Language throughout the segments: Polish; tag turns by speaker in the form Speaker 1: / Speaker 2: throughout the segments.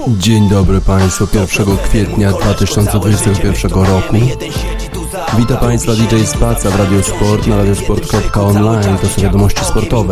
Speaker 1: Dzień dobry Państwu, 1 kwietnia 2021 roku. Witam Państwa DJ Spaca w Radio Sport na radiosport.online. To są wiadomości sportowe.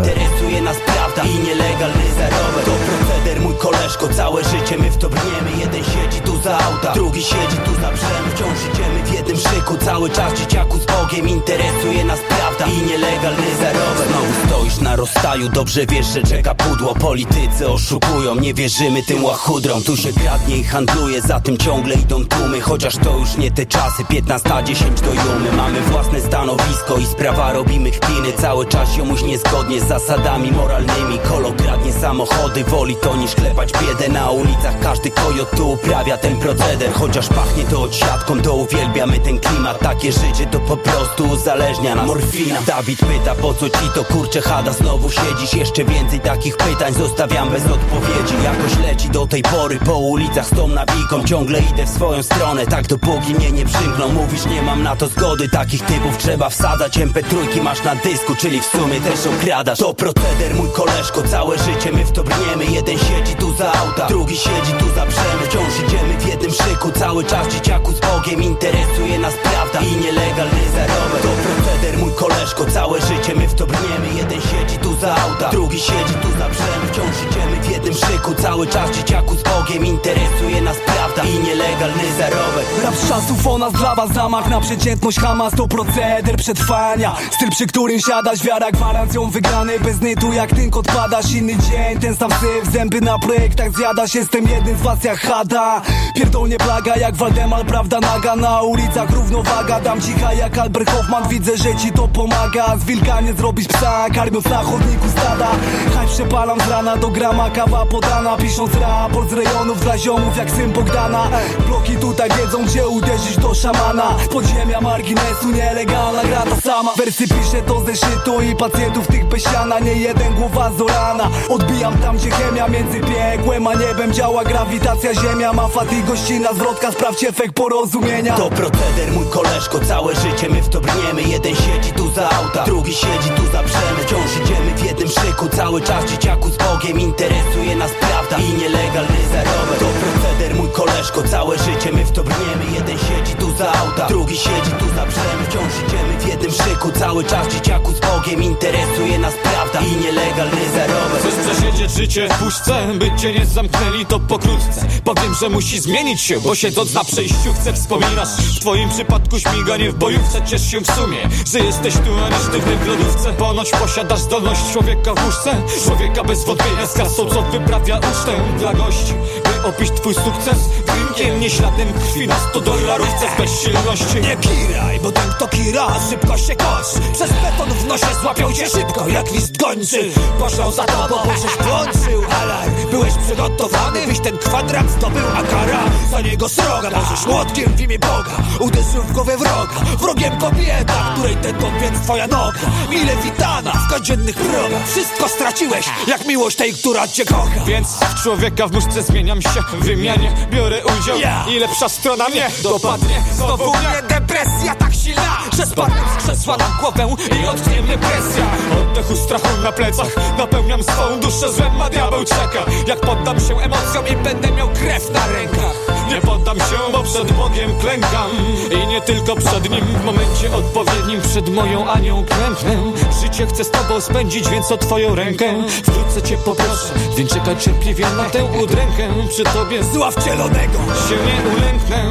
Speaker 2: I nielegalny zarobek to proceder, mój koleżko, całe życie my w to brniemy. Jeden siedzi tu za auta, drugi siedzi tu za brzem. Wciąż idziemy w jednym szyku, cały czas dzieciaku z Bogiem. Interesuje nas prawda i nielegalny zarobek. Znowu stoisz na rozstaju, dobrze wiesz, że czeka pudło. Politycy oszukują, nie wierzymy tym łachudrom. Tu się kradnie i handluje, za tym ciągle idą tłumy. Chociaż to już nie te czasy, 15:10 do jumy. Mamy własne stanowisko i sprawa robimy kpiny. Cały czas ziomuś niezgodnie z zasadami moralnymi. Kolo kradnie samochody, woli to niż klepać biedę na ulicach. Każdy kojot tu uprawia ten proceder. Chociaż pachnie to odsiadką, to uwielbiamy ten klimat. Takie życie to po prostu uzależnia nas morfina. Dawid pyta, po co ci to kurcze chada? Znowu siedzisz, jeszcze więcej takich pytań zostawiam bez odpowiedzi. Jakoś leci do tej pory po ulicach z tą nawiką. Ciągle idę w swoją stronę, tak dopóki mnie nie przymkną. Mówisz, nie mam na to zgody, takich typów trzeba wsadzać. MP3 masz na dysku, czyli w sumie też okradasz. To proceder, mój koleżko, całe życie my w to brniemy. Jeden siedzi tu za auta, drugi siedzi tu za brzemy. Wciąż idziemy w jednym szyku, cały czas dzieciaku z Bogiem. Interesuje nas prawda i nielegalny zarobek. To proceder, mój koleżko, całe życie my w to brniemy. Jeden siedzi tu za auta, drugi siedzi tu za brzemy. Wciąż idziemy w jednym szyku, cały czas dzieciaku z Bogiem. Interesuje nas prawda i nielegalny zarobek.
Speaker 3: Rap z czasów o nas dla was, zamach na przeciętność Hamas. To proceder przetrwania, styl przy którym siadasz. Wiara gwarancją wygranej, bez nytu jak tynk odpadasz. Inny dzień, ten sam syf, zęby na projektach zjadasz. Jestem jednym z was jak Hada. Pierdolnie plaga jak Waldemar, prawda naga. Na ulicach równowaga, dam cicha jak Albert Hoffman. Widzę, że ci to pomaga. Z wilka nie zrobić psa, karmiąc na chodniku stada. Haj przepalam z rana do grama, kawa podana. Pisząc raport z rejonów dla ziomów jak syn Bogdana. Bloki tutaj wiedzą, gdzie uderzyć do szamana. Z podziemia marginesu, nielegalna gra ta sama. Wersy piszę to zeszytu i pacjentów tych bez siana. Nie jeden głowa zorana. Odbijam tam, gdzie chemia między piekłem a niebem działa grawitacja ziemia. Ma fat i gościna zwrotka, sprawdź efekt porozumienia.
Speaker 2: To proceder, mój koleżko, całe życie my w to brniemy. Jeden siedzi tu za auta, drugi siedzi tu za brzemy. Wciąż idziemy w jednym szyku, cały czas dzieciaku z Bogiem. Interesuje nas prawda i nielegalny zarobek. To proceder, mój koleżko, całe życie my w to brniemy. Jeden siedzi tu za auta, drugi siedzi tu za brzemy. Wciąż idziemy w jednym szyku, cały czas dzieciaku z Bogiem. Interesuje nas prawda i nielegalny zarobek.
Speaker 4: Chcesz przesiedzieć życie w puszce, by cię nie zamknęli to pokrótce. Powiem, że musi zmienić się, bo siedząc na przejściówce wspominasz. W twoim przypadku śmiganie w bojówce. Ciesz się w sumie, że jesteś tu, a nie sztywny w lodówce. Ponoć posiadasz zdolność człowieka w łóżce. Człowieka bez wątpienia z kasą, co wyprawia ucztę dla gości. By opić twój sukces drinkiem, nie śladem krwi na $100 z bezsilności.
Speaker 3: Nie kiraj, bo ten kto kira, szybko się kosz. Przez beton w nosie złapią cię szybko jak list gończy. Poszlą za tobą, bo żeś włączył alarm. Byłeś przygotowany, byś ten kwadrat zdobył, a kara za niego sroga. Możesz młotkiem w imię Boga uderzył w głowę wroga. Wrogiem kobieta, której tętą więc twoja noga. Mile witana w codziennych progach. Wszystko straciłeś, jak miłość tej, która cię kocha.
Speaker 4: Więc w człowieka w muszce zmieniam się, w wymianie biorę udział i lepsza strona mnie dopadnie. Znowu mnie depresja tak silna, że spadnę z krzesła na głowę i odknie mnie presja. Oddechu strachu na plecach napełniam swą duszę złem, a diabeł czeka. Jak poddam się emocjom i będę miał krew na rękach. Nie poddam się, bo przed Bogiem klękam. I nie tylko przed Nim, w momencie odpowiednim przed moją Anią klęknę. Życie chcę z tobą spędzić, więc o twoją rękę wkrótce cię poproszę, więc czekaj cierpliwie na tę udrękę. Przy tobie
Speaker 3: zła wcielonego
Speaker 4: się nie ulęknę,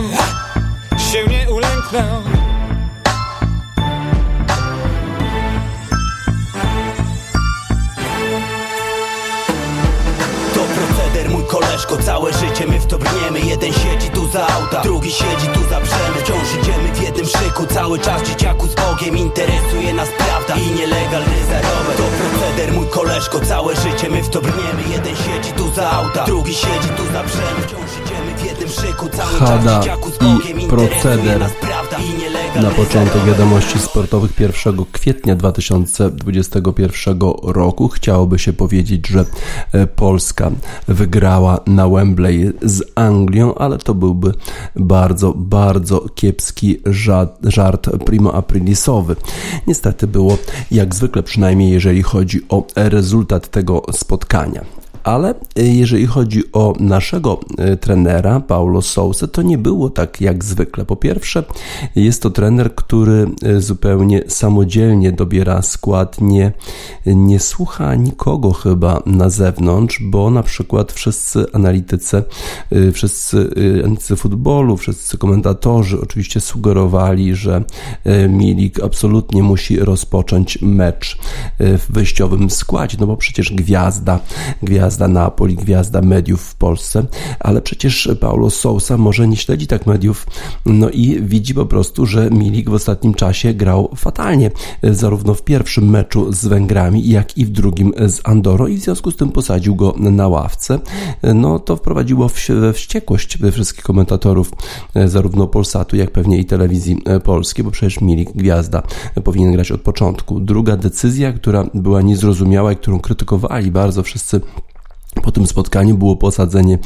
Speaker 4: się nie ulęknę.
Speaker 2: Mój koleżko, całe życie my w to brniemy. Jeden siedzi tu za auta, drugi siedzi tu za brzemy. Wciąż idziemy w jednym szyku, cały czas dzieciaku z Bogiem. Interesuje nas prawda i nielegalny zarobek. To proceder, mój koleżko, całe życie my w to brniemy. Jeden siedzi tu za auta, drugi siedzi tu za brzemy. Wciąż idziemy w jednym szyku, cały czas dzieciaku z Bogiem. Interesuje nas prawda i nielegalny
Speaker 1: na początek wiadomości sportowych 1 kwietnia 2021 roku. Chciałoby się powiedzieć, że Polska wygrała na Wembley z Anglią, ale to byłby bardzo, bardzo kiepski żart primo aprilisowy. Niestety było jak zwykle, przynajmniej jeżeli chodzi o rezultat tego spotkania. Ale jeżeli chodzi o naszego trenera, Paulo Sousę, to nie było tak jak zwykle. Po pierwsze, jest to trener, który zupełnie samodzielnie dobiera skład, nie słucha nikogo chyba na zewnątrz, bo na przykład wszyscy analitycy futbolu, wszyscy komentatorzy oczywiście sugerowali, że Milik absolutnie musi rozpocząć mecz w wyjściowym składzie, no bo przecież gwiazda Napoli, gwiazda mediów w Polsce, ale przecież Paulo Sousa może nie śledzi tak mediów, no i widzi po prostu, że Milik w ostatnim czasie grał fatalnie, zarówno w pierwszym meczu z Węgrami, jak i w drugim z Andorą i w związku z tym posadził go na ławce. No to wprowadziło we wściekłość wszystkich komentatorów, zarówno Polsatu, jak pewnie i telewizji polskiej, bo przecież Milik, gwiazda, powinien grać od początku. Druga decyzja, która była niezrozumiała i którą krytykowali bardzo wszyscy po tym spotkaniu, było posadzenie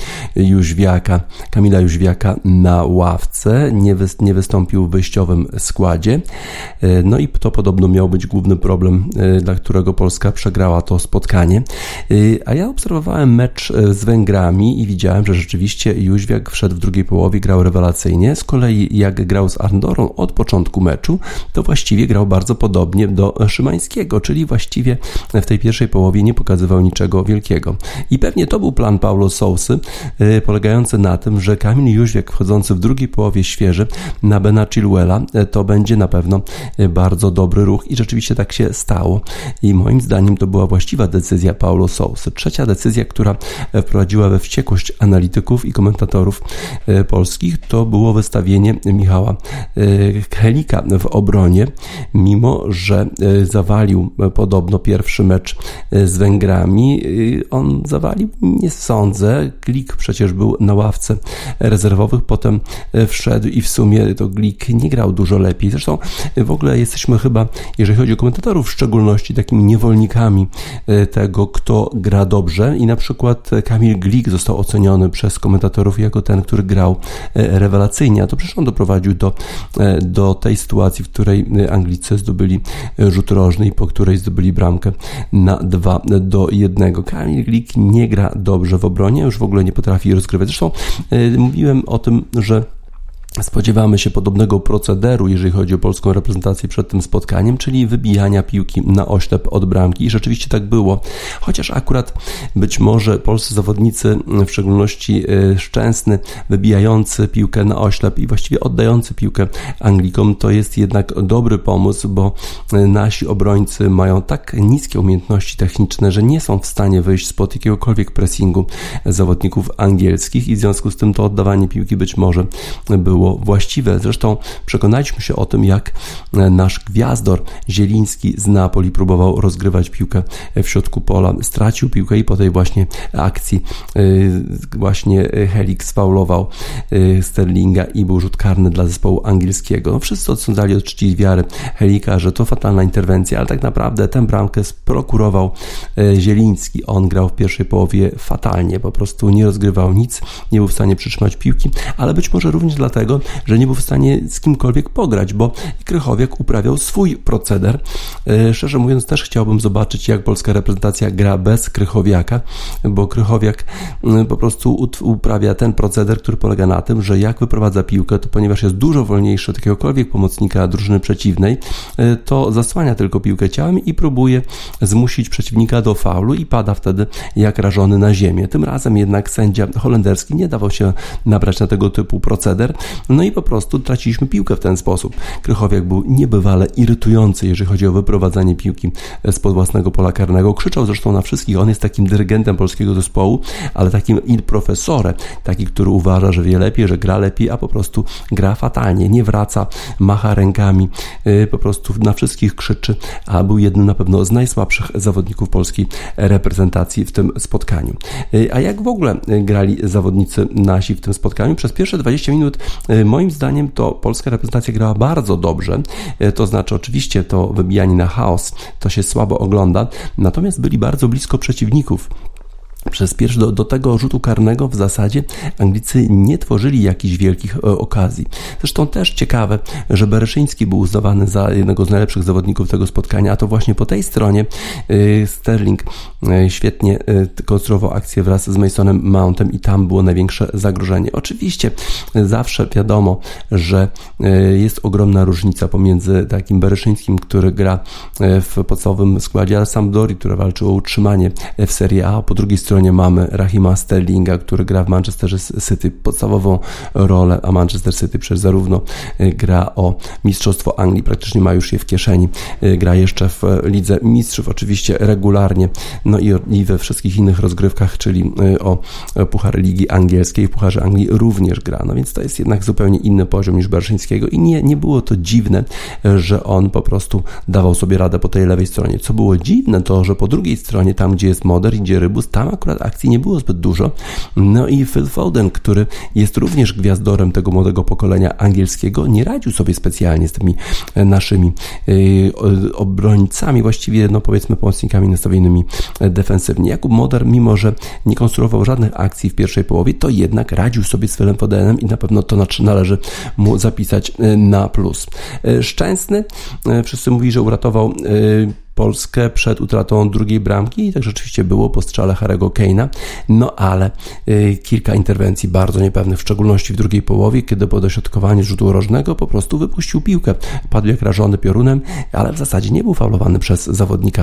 Speaker 1: Kamila Jóźwiaka na ławce, nie wystąpił w wyjściowym składzie, no i to podobno miał być główny problem, dla którego Polska przegrała to spotkanie, a ja obserwowałem mecz z Węgrami i widziałem, że rzeczywiście Jóźwiak wszedł w drugiej połowie, grał rewelacyjnie, z kolei jak grał z Andorą od początku meczu, to właściwie grał bardzo podobnie do Szymańskiego, czyli właściwie w tej pierwszej połowie nie pokazywał niczego wielkiego. I pewnie to był plan Paulo Sousy, polegający na tym, że Kamil Jóźwiak wchodzący w drugiej połowie świeży na Bena Chilwella to będzie na pewno bardzo dobry ruch i rzeczywiście tak się stało. I moim zdaniem to była właściwa decyzja Paulo Sousy. Trzecia decyzja, która wprowadziła we wściekłość analityków i komentatorów polskich, to było wystawienie Michała Helika w obronie, mimo że zawalił podobno pierwszy mecz z Węgrami. On zawalił? Nie sądzę. Glik przecież był na ławce rezerwowych, potem wszedł i w sumie to Glik nie grał dużo lepiej. Zresztą w ogóle jesteśmy chyba, jeżeli chodzi o komentatorów w szczególności, takimi niewolnikami tego, kto gra dobrze i na przykład Kamil Glik został oceniony przez komentatorów jako ten, który grał rewelacyjnie, a to przecież on doprowadził do tej sytuacji, w której Anglicy zdobyli rzut rożny i po której zdobyli bramkę na 2-1. Kamil Glik nie gra dobrze w obronie, już w ogóle nie potrafi rozgrywać. Zresztą mówiłem o tym, że spodziewamy się podobnego procederu, jeżeli chodzi o polską reprezentację przed tym spotkaniem, czyli wybijania piłki na oślep od bramki i rzeczywiście tak było, chociaż akurat być może polscy zawodnicy, w szczególności Szczęsny, wybijający piłkę na oślep i właściwie oddający piłkę Anglikom, to jest jednak dobry pomysł, bo nasi obrońcy mają tak niskie umiejętności techniczne, że nie są w stanie wyjść spod jakiegokolwiek pressingu zawodników angielskich i w związku z tym to oddawanie piłki być może było właściwe. Zresztą przekonaliśmy się o tym, jak nasz gwiazdor Zieliński z Napoli próbował rozgrywać piłkę w środku pola. Stracił piłkę i po tej właśnie akcji właśnie Helik sfaulował Sterlinga i był rzut karny dla zespołu angielskiego. No, wszyscy odsądzali od czci i wiary Helika, że to fatalna interwencja, ale tak naprawdę tę bramkę sprokurował Zieliński. On grał w pierwszej połowie fatalnie, po prostu nie rozgrywał nic, nie był w stanie przytrzymać piłki, ale być może również dlatego, że nie był w stanie z kimkolwiek pograć, bo Krychowiak uprawiał swój proceder. Szczerze mówiąc, też chciałbym zobaczyć, jak polska reprezentacja gra bez Krychowiaka, bo Krychowiak po prostu uprawia ten proceder, który polega na tym, że jak wyprowadza piłkę, to ponieważ jest dużo wolniejszy od jakiegokolwiek pomocnika drużyny przeciwnej, to zasłania tylko piłkę ciałem i próbuje zmusić przeciwnika do faulu i pada wtedy jak rażony na ziemię. Tym razem jednak sędzia holenderski nie dawał się nabrać na tego typu proceder, no i po prostu traciliśmy piłkę w ten sposób. Krychowiak był niebywale irytujący, jeżeli chodzi o wyprowadzanie piłki spod własnego pola karnego. Krzyczał zresztą na wszystkich. On jest takim dyrygentem polskiego zespołu, ale takim il professore, taki, który uważa, że wie lepiej, że gra lepiej, a po prostu gra fatalnie. Nie wraca, macha rękami, po prostu na wszystkich krzyczy, a był jednym na pewno z najsłabszych zawodników polskiej reprezentacji w tym spotkaniu. A jak w ogóle grali zawodnicy nasi w tym spotkaniu? Przez pierwsze 20 minut moim zdaniem to polska reprezentacja grała bardzo dobrze, to znaczy oczywiście to wybijanie na chaos to się słabo ogląda, natomiast byli bardzo blisko przeciwników. do tego rzutu karnego w zasadzie Anglicy nie tworzyli jakichś wielkich okazji. Zresztą też ciekawe, że Bereszyński był uznawany za jednego z najlepszych zawodników tego spotkania, a to właśnie po tej stronie Sterling świetnie konstruował akcję wraz z Masonem Mountem i tam było największe zagrożenie. Oczywiście zawsze wiadomo, że jest ogromna różnica pomiędzy takim Bereszyńskim, który gra w podstawowym składzie, a Sampdori, która walczy o utrzymanie w Serie A, po drugiej stronie mamy Rahima Sterlinga, który gra w Manchester City podstawową rolę, a Manchester City przecież zarówno gra o Mistrzostwo Anglii, praktycznie ma już je w kieszeni, gra jeszcze w Lidze Mistrzów oczywiście regularnie, no i we wszystkich innych rozgrywkach, czyli o Puchar Ligi Angielskiej, w Pucharze Anglii również gra, no więc to jest jednak zupełnie inny poziom niż Bereszyńskiego i nie było to dziwne, że on po prostu dawał sobie radę po tej lewej stronie. Co było dziwne, to że po drugiej stronie, tam gdzie jest Moder i gdzie Rybus, tam akurat akcji nie było zbyt dużo. No i Phil Foden, który jest również gwiazdorem tego młodego pokolenia angielskiego, nie radził sobie specjalnie z tymi naszymi obrońcami, właściwie no powiedzmy pomocnikami nastawionymi defensywnie. Jakub Moder, mimo że nie konstruował żadnych akcji w pierwszej połowie, to jednak radził sobie z Philem Fodenem i na pewno to należy mu zapisać na plus. Szczęsny, wszyscy mówili, że uratował Polskę przed utratą drugiej bramki i tak rzeczywiście było po strzale Harry'ego Kane'a, no ale kilka interwencji bardzo niepewnych, w szczególności w drugiej połowie, kiedy po dośrodkowaniu rzutu rożnego po prostu wypuścił piłkę, padł jak rażony piorunem, ale w zasadzie nie był faulowany przez zawodnika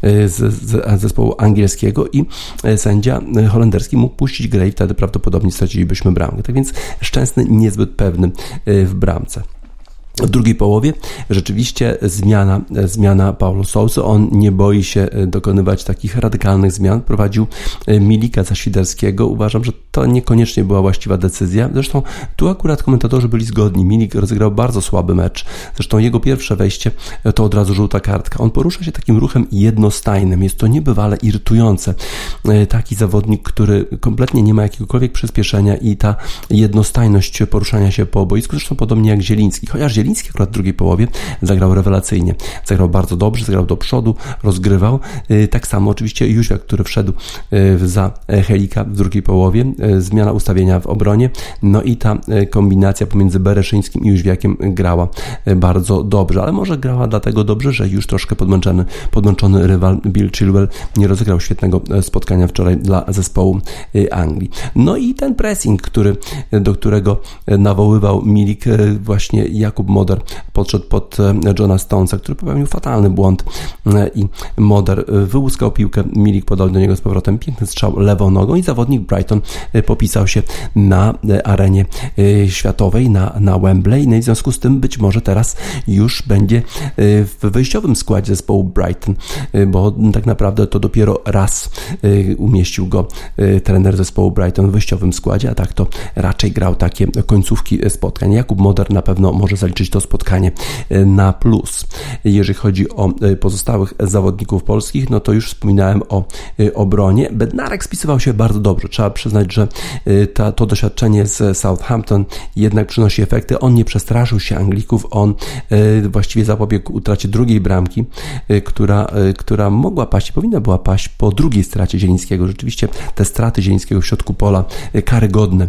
Speaker 1: z zespołu angielskiego i sędzia holenderski mógł puścić grę i wtedy prawdopodobnie stracilibyśmy bramkę, tak więc Szczęsny niezbyt pewny w bramce. W drugiej połowie rzeczywiście zmiana Paulo Sousy. On nie boi się dokonywać takich radykalnych zmian. Prowadził Milika za Świderskiego. Uważam, że to niekoniecznie była właściwa decyzja. Zresztą tu akurat komentatorzy byli zgodni. Milik rozegrał bardzo słaby mecz. Zresztą jego pierwsze wejście to od razu żółta kartka. On porusza się takim ruchem jednostajnym. Jest to niebywale irytujące. Taki zawodnik, który kompletnie nie ma jakiegokolwiek przyspieszenia i ta jednostajność poruszania się po boisku, zresztą podobnie jak Zieliński. Chociaż Zieliński akurat w drugiej połowie zagrał rewelacyjnie. Zagrał bardzo dobrze, zagrał do przodu, rozgrywał. Tak samo oczywiście Jóźwiak, który wszedł za Helika w drugiej połowie. Zmiana ustawienia w obronie. No i ta kombinacja pomiędzy Bereszyńskim i Jóźwiakiem grała bardzo dobrze. Ale może grała dlatego dobrze, że już troszkę podmęczony rywal Bill Chilwell nie rozegrał świetnego spotkania wczoraj dla zespołu Anglii. No i ten pressing, do którego nawoływał Milik, właśnie Jakub Moder podszedł pod Johna Stonesa, który popełnił fatalny błąd i Moder wyłuskał piłkę, Milik podał do niego z powrotem piękny strzał lewą nogą i zawodnik Brighton popisał się na arenie światowej, na Wembley. No i w związku z tym być może teraz już będzie w wyjściowym składzie zespołu Brighton, bo tak naprawdę to dopiero raz umieścił go trener zespołu Brighton w wyjściowym składzie, a tak to raczej grał takie końcówki spotkań. Jakub Moder na pewno może zaliczyć to spotkanie na plus. Jeżeli chodzi o pozostałych zawodników polskich, no to już wspominałem o obronie. Bednarek spisywał się bardzo dobrze. Trzeba przyznać, że to doświadczenie z Southampton jednak przynosi efekty. On nie przestraszył się Anglików, on właściwie zapobiegł utracie drugiej bramki, która mogła paść, powinna była paść po drugiej stracie Zielińskiego. Rzeczywiście te straty Zielińskiego w środku pola karygodne.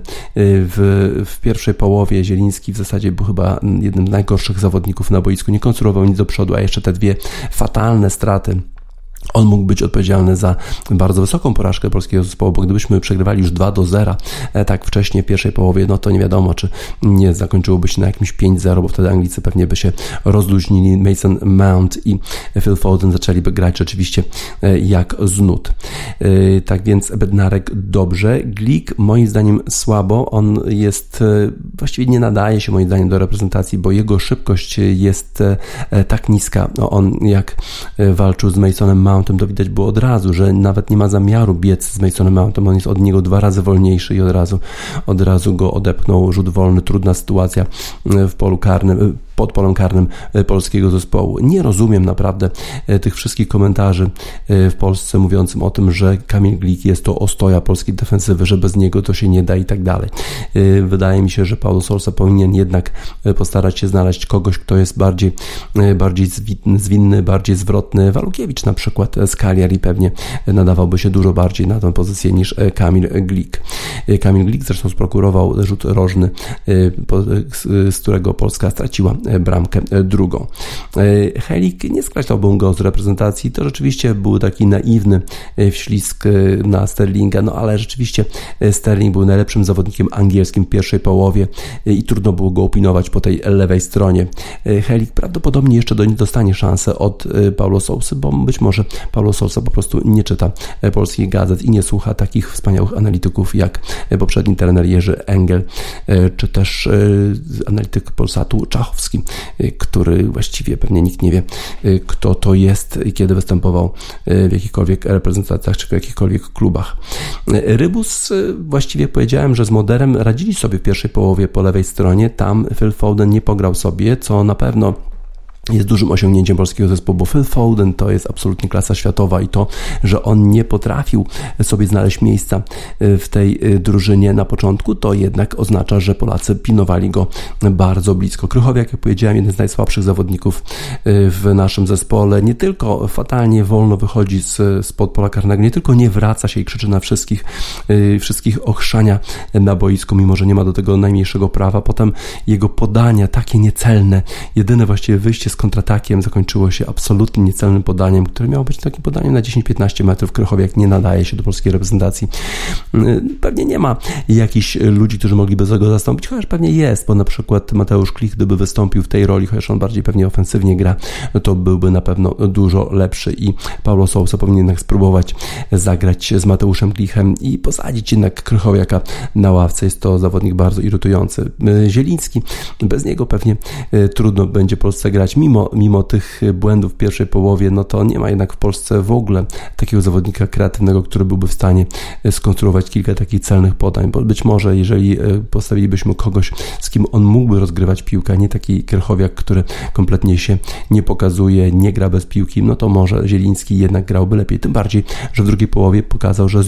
Speaker 1: W pierwszej połowie Zieliński w zasadzie był chyba jednym z najgorszych zawodników na boisku, nie konstruował nic do przodu, a jeszcze te dwie fatalne straty. On mógł być odpowiedzialny za bardzo wysoką porażkę polskiego zespołu, bo gdybyśmy przegrywali już 2-0 tak wcześnie w pierwszej połowie, no to nie wiadomo, czy nie zakończyłoby się na jakimś 5-0, bo wtedy Anglicy pewnie by się rozluźnili. Mason Mount i Phil Foden zaczęliby grać rzeczywiście jak z nut. Tak więc Bednarek dobrze. Glik moim zdaniem słabo. On jest, właściwie nie nadaje się moim zdaniem do reprezentacji, bo jego szybkość jest tak niska. On jak walczył z Masonem Mountem, to widać było od razu, że nawet nie ma zamiaru biec z Masonem Mountem, on jest od niego 2 razy wolniejszy i od razu go odepchnął. Rzut wolny, trudna sytuacja w polu karnym, pod polem karnym polskiego zespołu. Nie rozumiem naprawdę tych wszystkich komentarzy w Polsce mówiącym o tym, że Kamil Glik jest to ostoja polskiej defensywy, że bez niego to się nie da i tak dalej. Wydaje mi się, że Paulo Sousa powinien jednak postarać się znaleźć kogoś, kto jest bardziej zwinny, bardziej zwrotny. Walukiewicz na przykład z Cagliari pewnie nadawałby się dużo bardziej na tę pozycję niż Kamil Glik. Kamil Glik zresztą sprokurował rzut rożny, z którego Polska straciła bramkę drugą. Helik, nie skreślałbym go z reprezentacji, to rzeczywiście był taki naiwny wślizg na Sterlinga, no ale rzeczywiście Sterling był najlepszym zawodnikiem angielskim w pierwszej połowie i trudno było go opinować po tej lewej stronie. Helik prawdopodobnie jeszcze dostanie szansę od Paulo Sousy, bo być może Paulo Sousa po prostu nie czyta polskich gazet i nie słucha takich wspaniałych analityków jak poprzedni trener Jerzy Engel, czy też analityk Polsatu Czachowski, który właściwie pewnie nikt nie wie, kto to jest i kiedy występował w jakichkolwiek reprezentacjach czy w jakichkolwiek klubach. Rybus, właściwie powiedziałem, że z Moderem radzili sobie w pierwszej połowie po lewej stronie, tam Phil Foden nie pograł sobie, co na pewno jest dużym osiągnięciem polskiego zespołu, bo Phil Foden to jest absolutnie klasa światowa i to, że on nie potrafił sobie znaleźć miejsca w tej drużynie na początku, to jednak oznacza, że Polacy pilnowali go bardzo blisko. Krychowiak, jak powiedziałem, jeden z najsłabszych zawodników w naszym zespole, nie tylko fatalnie wolno wychodzi spod pola karnego, nie tylko nie wraca się i krzyczy na wszystkich ochrzania na boisku, mimo że nie ma do tego najmniejszego prawa. Potem jego podania takie niecelne, jedyne właściwie wyjście z kontratakiem zakończyło się absolutnie niecelnym podaniem, które miało być takim podaniem na 10-15 metrów. Krychowiak nie nadaje się do polskiej reprezentacji. Pewnie nie ma jakichś ludzi, którzy mogliby go zastąpić, chociaż pewnie jest, bo na przykład Mateusz Klich, gdyby wystąpił w tej roli, chociaż on bardziej pewnie ofensywnie gra, to byłby na pewno dużo lepszy i Paulo Sousa powinien jednak spróbować zagrać z Mateuszem Klichem i posadzić jednak Krychowiaka na ławce. Jest to zawodnik bardzo irytujący. Zieliński, bez niego pewnie trudno będzie Polsce grać. Mimo tych błędów w pierwszej połowie, no to nie ma jednak w Polsce w ogóle takiego zawodnika kreatywnego, który byłby w stanie skonstruować kilka takich celnych podań, bo być może jeżeli postawilibyśmy kogoś, z kim on mógłby rozgrywać piłkę, nie taki Krychowiak, który kompletnie się nie pokazuje, nie gra bez piłki, no to może Zieliński jednak grałby lepiej, tym bardziej, że w drugiej połowie pokazał, że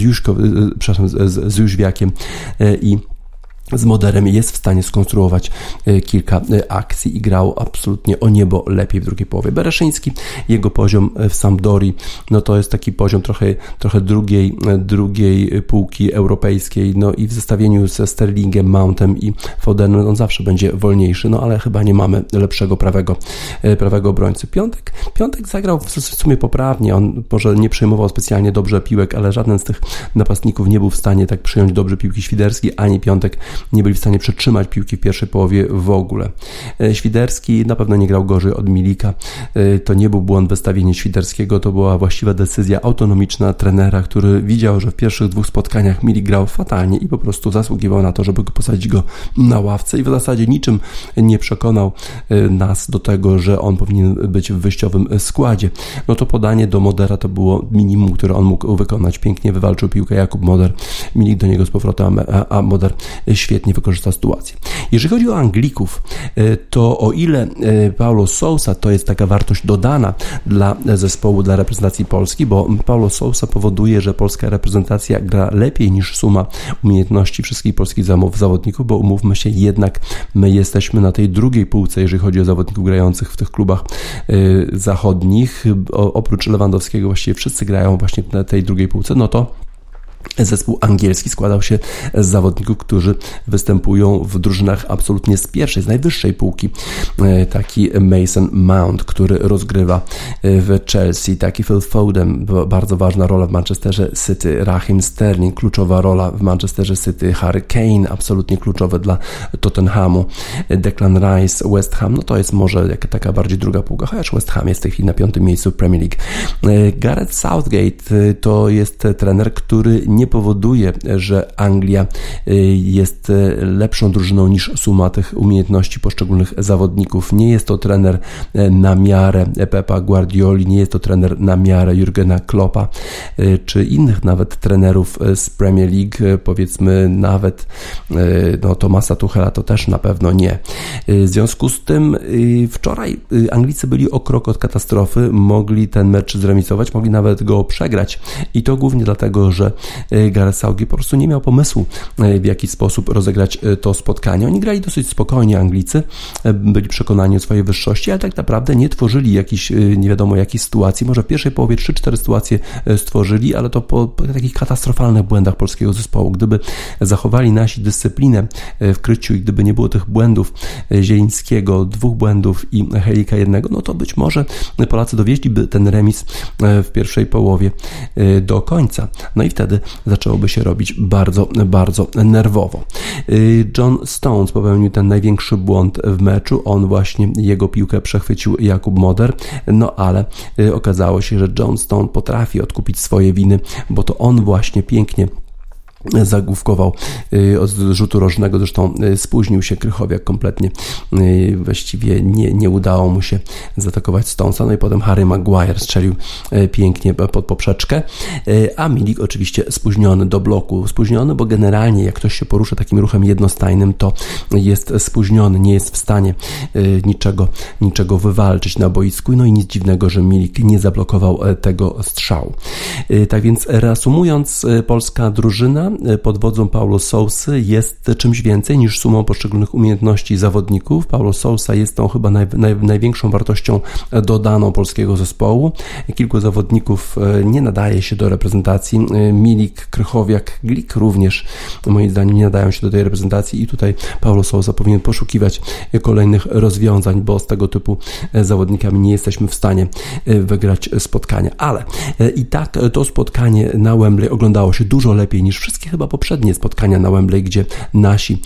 Speaker 1: z Jóźwiakiem i z Moderem jest w stanie skonstruować kilka akcji i grał absolutnie o niebo lepiej w drugiej połowie. Bereszyński, jego poziom w Sampdorii, no to jest taki poziom trochę drugiej półki europejskiej, no i w zestawieniu ze Sterlingiem, Mountem i Fodenem on zawsze będzie wolniejszy, no ale chyba nie mamy lepszego prawego obrońcy. Piątek zagrał w sumie poprawnie, on może nie przejmował specjalnie dobrze piłek, ale żaden z tych napastników nie był w stanie tak przyjąć dobrze piłki. Świderski ani Piątek nie byli w stanie przetrzymać piłki w pierwszej połowie w ogóle. Świderski na pewno nie grał gorzej od Milika. To nie był błąd wystawienia Świderskiego, to była właściwa decyzja autonomiczna trenera, który widział, że w pierwszych dwóch spotkaniach Milik grał fatalnie i po prostu zasługiwał na to, żeby posadzić go na ławce i w zasadzie niczym nie przekonał nas do tego, że on powinien być w wyjściowym składzie. No to podanie do Modera to było minimum, które on mógł wykonać. Pięknie wywalczył piłkę Jakub Moder, Milik do niego z powrotem, a Moder świetnie wykorzysta sytuację. Jeżeli chodzi o Anglików, to o ile Paulo Sousa to jest taka wartość dodana dla zespołu, dla reprezentacji Polski, bo Paulo Sousa powoduje, że polska reprezentacja gra lepiej niż suma umiejętności wszystkich polskich zawodników, bo umówmy się, jednak my jesteśmy na tej drugiej półce, jeżeli chodzi o zawodników grających w tych klubach zachodnich. Oprócz Lewandowskiego właściwie wszyscy grają właśnie na tej drugiej półce, no to zespół angielski składał się z zawodników, którzy występują w drużynach absolutnie z pierwszej, z najwyższej półki. Taki Mason Mount, który rozgrywa w Chelsea, taki Phil Foden, bardzo ważna rola w Manchesterze City, Raheem Sterling, kluczowa rola w Manchesterze City, Harry Kane, absolutnie kluczowy dla Tottenhamu, Declan Rice, West Ham, no to jest może taka bardziej druga półka, chociaż West Ham jest w tej chwili na 5. miejscu w Premier League. Gareth Southgate to jest trener, który nie powoduje, że Anglia jest lepszą drużyną niż suma tych umiejętności poszczególnych zawodników. Nie jest to trener na miarę Pepa Guardioli, nie jest to trener na miarę Jurgena Kloppa, czy innych nawet trenerów z Premier League, powiedzmy nawet Thomasa Tuchela to też na pewno nie. W związku z tym wczoraj Anglicy byli o krok od katastrofy, mogli ten mecz zremisować, mogli nawet go przegrać i to głównie dlatego, że Gareth Southgate po prostu nie miał pomysłu, w jaki sposób rozegrać to spotkanie. Oni grali dosyć spokojnie, Anglicy, byli przekonani o swojej wyższości, ale tak naprawdę nie tworzyli jakichś nie wiadomo jakich sytuacji. Może w pierwszej połowie 3-4 sytuacje stworzyli, ale to po takich katastrofalnych błędach polskiego zespołu. Gdyby zachowali nasi dyscyplinę w kryciu i gdyby nie było tych błędów Zielińskiego, 2 błędów i Helika 1, no to być może Polacy dowieźliby ten remis w pierwszej połowie do końca. No i wtedy zaczęłoby się robić bardzo, bardzo nerwowo. John Stones popełnił ten największy błąd w meczu. On właśnie, jego piłkę przechwycił Jakub Moder, no ale okazało się, że John Stone potrafi odkupić swoje winy, bo to on właśnie pięknie zagłówkował od rzutu rożnego, zresztą spóźnił się Krychowiak kompletnie, właściwie nie udało mu się zaatakować Stonesa, no i potem Harry Maguire strzelił pięknie pod poprzeczkę, a Milik oczywiście spóźniony do bloku, bo generalnie jak ktoś się porusza takim ruchem jednostajnym, to jest spóźniony, nie jest w stanie niczego wywalczyć na boisku, no i nic dziwnego, że Milik nie zablokował tego strzału. Tak więc reasumując, polska drużyna pod wodzą Paulo Sousy jest czymś więcej niż sumą poszczególnych umiejętności zawodników. Paulo Sousa jest tą chyba największą wartością dodaną polskiego zespołu. Kilku zawodników nie nadaje się do reprezentacji. Milik, Krychowiak, Glik również moim zdaniem nie nadają się do tej reprezentacji i tutaj Paulo Sousa powinien poszukiwać kolejnych rozwiązań, bo z tego typu zawodnikami nie jesteśmy w stanie wygrać spotkania. Ale i tak to spotkanie na Wembley oglądało się dużo lepiej niż wszystkie chyba poprzednie spotkania na Wembley, gdzie nasi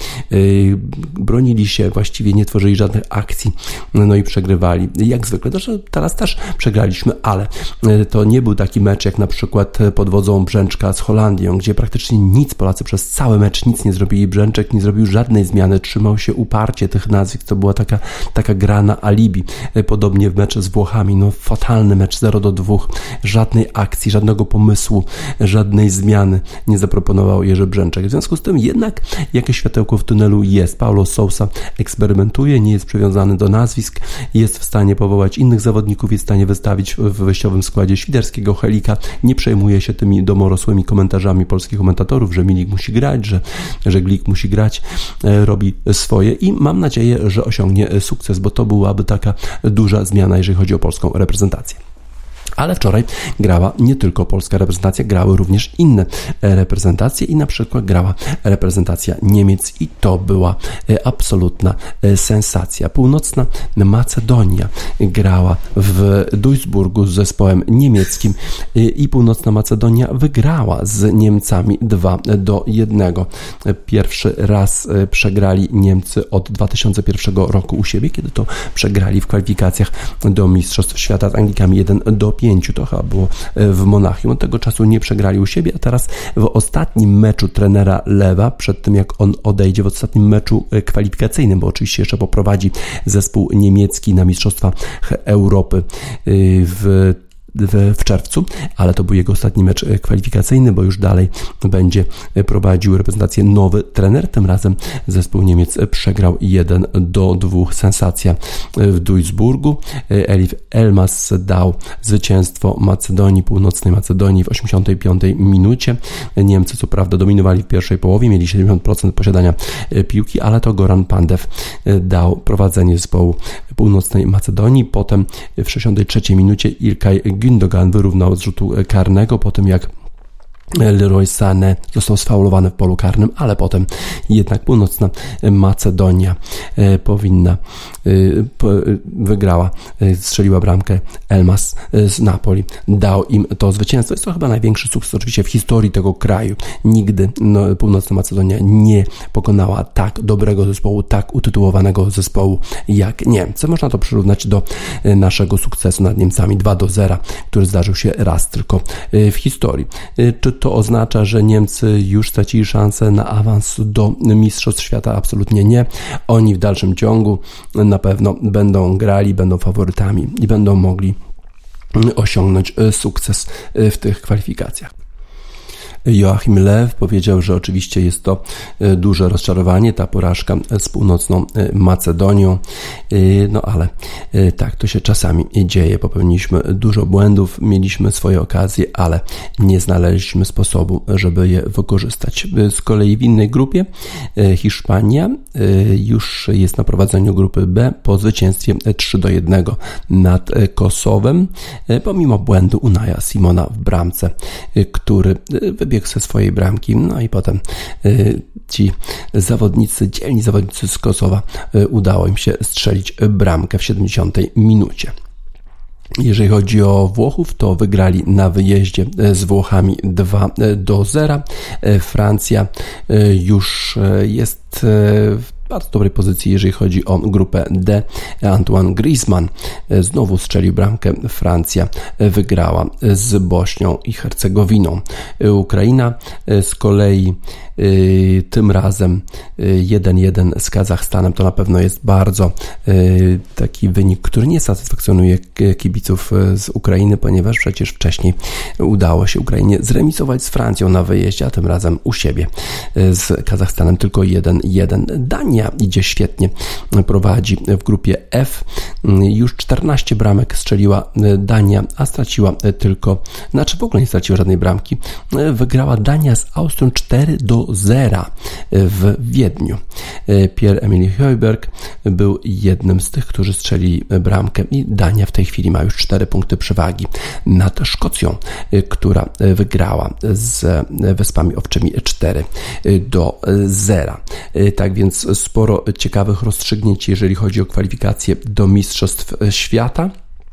Speaker 1: bronili się, właściwie nie tworzyli żadnych akcji, no i przegrywali. Jak zwykle, teraz też przegraliśmy, ale to nie był taki mecz jak na przykład pod wodzą Brzęczka z Holandią, gdzie praktycznie nic, Polacy przez cały mecz nic nie zrobili. Brzęczek nie zrobił żadnej zmiany, trzymał się uparcie tych nazwisk, to była taka gra na alibi. Podobnie w meczu z Włochami, no fatalny mecz 0-2, żadnej akcji, żadnego pomysłu, żadnej zmiany nie zaproponował Jerzy Brzęczek. W związku z tym jednak jakieś światełko w tunelu jest. Paulo Sousa eksperymentuje, nie jest przywiązany do nazwisk, jest w stanie powołać innych zawodników, jest w stanie wystawić w wyjściowym składzie Świderskiego, Helika, nie przejmuje się tymi domorosłymi komentarzami polskich komentatorów, że Milik musi grać, że Glik musi grać, robi swoje i mam nadzieję, że osiągnie sukces, bo to byłaby taka duża zmiana, jeżeli chodzi o polską reprezentację. Ale wczoraj grała nie tylko polska reprezentacja, grały również inne reprezentacje i na przykład grała reprezentacja Niemiec i to była absolutna sensacja. Północna Macedonia grała w Duisburgu z zespołem niemieckim i Północna Macedonia wygrała z Niemcami 2-1. Pierwszy raz przegrali Niemcy od 2001 roku u siebie, kiedy to przegrali w kwalifikacjach do Mistrzostw Świata z Anglikami 1-5. To chyba było w Monachium. Od tego czasu nie przegrali u siebie, a teraz w ostatnim meczu trenera Lewa, przed tym jak on odejdzie, w ostatnim meczu kwalifikacyjnym, bo oczywiście jeszcze poprowadzi zespół niemiecki na Mistrzostwa Europy w czerwcu, ale to był jego ostatni mecz kwalifikacyjny, bo już dalej będzie prowadził reprezentację nowy trener. Tym razem zespół Niemiec przegrał 1-2. Sensacja w Duisburgu. Elif Elmas dał zwycięstwo Macedonii, Północnej Macedonii w 85 minucie. Niemcy co prawda dominowali w pierwszej połowie, mieli 70% posiadania piłki, ale to Goran Pandev dał prowadzenie zespołu Północnej Macedonii. Potem w 63 minucie Ilkay Gündogan wyrównał z rzutu karnego po tym, jak Leroy Sané został sfaulowany w polu karnym, ale potem jednak Północna Macedonia wygrała, strzeliła bramkę. Elmas z Napoli dał im to zwycięstwo. Jest to chyba największy sukces oczywiście w historii tego kraju. Nigdy Północna Macedonia nie pokonała tak dobrego zespołu, tak utytułowanego zespołu jak Niemcy. Można to przyrównać do naszego sukcesu nad Niemcami 2-0, który zdarzył się raz tylko w historii. Czy to oznacza, że Niemcy już stracili szansę na awans do Mistrzostw Świata? Absolutnie nie. Oni w dalszym ciągu na pewno będą grali, będą faworytami i będą mogli osiągnąć sukces w tych kwalifikacjach. Joachim Löw powiedział, że oczywiście jest to duże rozczarowanie, ta porażka z Północną Macedonią, no ale tak to się czasami dzieje. Popełniliśmy dużo błędów, mieliśmy swoje okazje, ale nie znaleźliśmy sposobu, żeby je wykorzystać. Z kolei w innej grupie Hiszpania już jest na prowadzeniu grupy B po zwycięstwie 3-1 nad Kosowem, pomimo błędu Unaja Simona w bramce, który wybiegł ze swojej bramki, no i potem ci dzielni zawodnicy z Kosowa udało im się strzelić bramkę w 70 minucie. Jeżeli chodzi o Włochów, to wygrali na wyjeździe z Włochami 2-0. Francja już jest w bardzo dobrej pozycji, jeżeli chodzi o grupę D. Antoine Griezmann znowu strzelił bramkę. Francja wygrała z Bośnią i Hercegowiną. Ukraina z kolei tym razem 1-1 z Kazachstanem. To na pewno jest bardzo taki wynik, który nie satysfakcjonuje kibiców z Ukrainy, ponieważ przecież wcześniej udało się Ukrainie zremisować z Francją na wyjeździe, a tym razem u siebie z Kazachstanem tylko 1-1. Dania idzie świetnie, prowadzi w grupie F. Już 14 bramek strzeliła Dania, a straciła tylko, w ogóle nie straciła żadnej bramki. Wygrała Dania z Austrią 4-0 w Wiedniu. Pierre-Emile Højbjerg był jednym z tych, którzy strzelili bramkę i Dania w tej chwili ma już 4 punkty przewagi nad Szkocją, która wygrała z Wyspami Owczymi 4-0. Tak więc sporo ciekawych rozstrzygnięć, jeżeli chodzi o kwalifikacje do Mistrzostw Świata.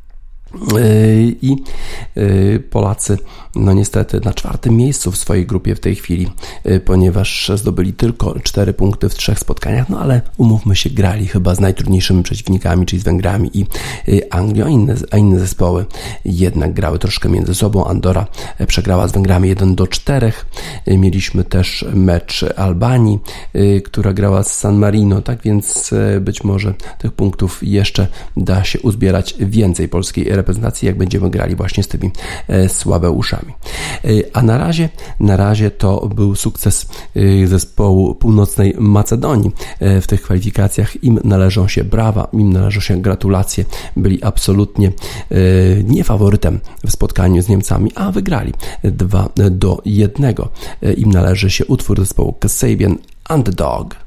Speaker 1: I Polacy no niestety na 4. miejscu w swojej grupie w tej chwili, ponieważ zdobyli tylko 4 punkty w 3 spotkaniach, no ale umówmy się, grali chyba z najtrudniejszymi przeciwnikami, czyli z Węgrami i Anglią, a inne zespoły jednak grały troszkę między sobą. Andorra przegrała z Węgrami 1-4. Mieliśmy też mecz Albanii, która grała z San Marino, tak więc być może tych punktów jeszcze da się uzbierać więcej polskiej reprezentacji, jak będziemy grali właśnie z tymi słabeuszami. A na razie to był sukces zespołu Północnej Macedonii w tych kwalifikacjach. Im należą się brawa, im należą się gratulacje. Byli absolutnie nie faworytem w spotkaniu z Niemcami, a wygrali 2-1. Im należy się utwór zespołu Kasabian Underdog.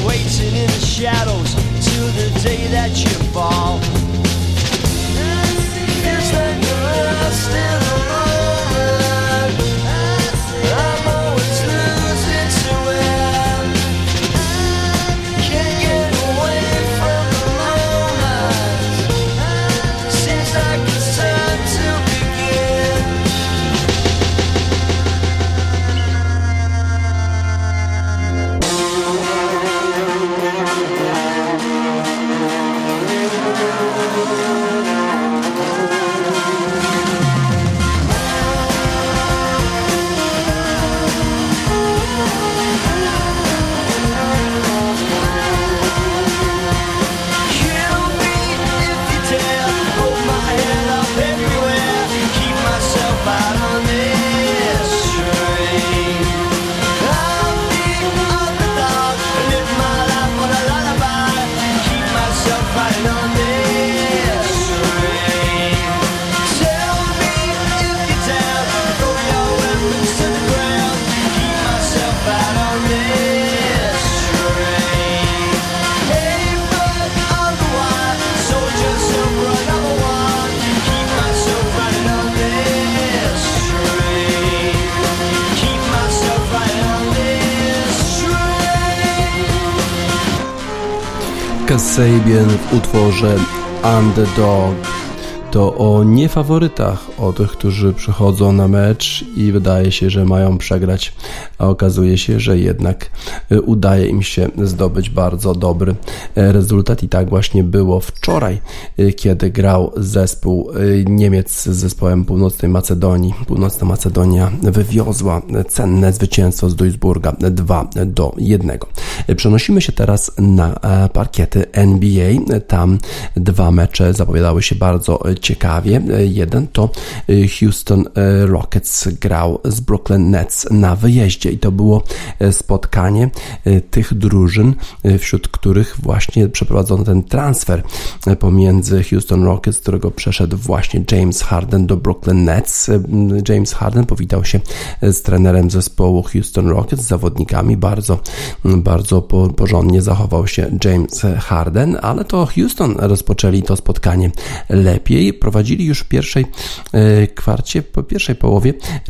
Speaker 5: waiting in the shadows till the day that you fall. Feels like you're lost in the moment. I'm always losing to it. Can't get away from the moment. Seems like it's time to begin.
Speaker 1: Kasabian w utworze Underdog. To o niefaworytach, o tych, którzy przychodzą na mecz i wydaje się, że mają przegrać, a okazuje się, że jednak udaje im się zdobyć bardzo dobry rezultat i tak właśnie było wczoraj, kiedy grał zespół Niemiec z zespołem Północnej Macedonii. Północna Macedonia wywiozła cenne zwycięstwo z Duisburga 2-1. Przenosimy się teraz na parkiety NBA. Tam dwa mecze zapowiadały się bardzo ciekawie. Jeden to Houston Rockets grał z Brooklyn Nets na wyjeździe i to było spotkanie tych drużyn, wśród których właśnie przeprowadzono ten transfer pomiędzy Houston Rockets, z którego przeszedł właśnie James Harden do Brooklyn Nets. James Harden powitał się z trenerem zespołu Houston Rockets, z zawodnikami. Bardzo porządnie zachował się James Harden, ale to Houston rozpoczęli to spotkanie lepiej. Prowadzili już w pierwszej kwarcie, po pierwszej połowie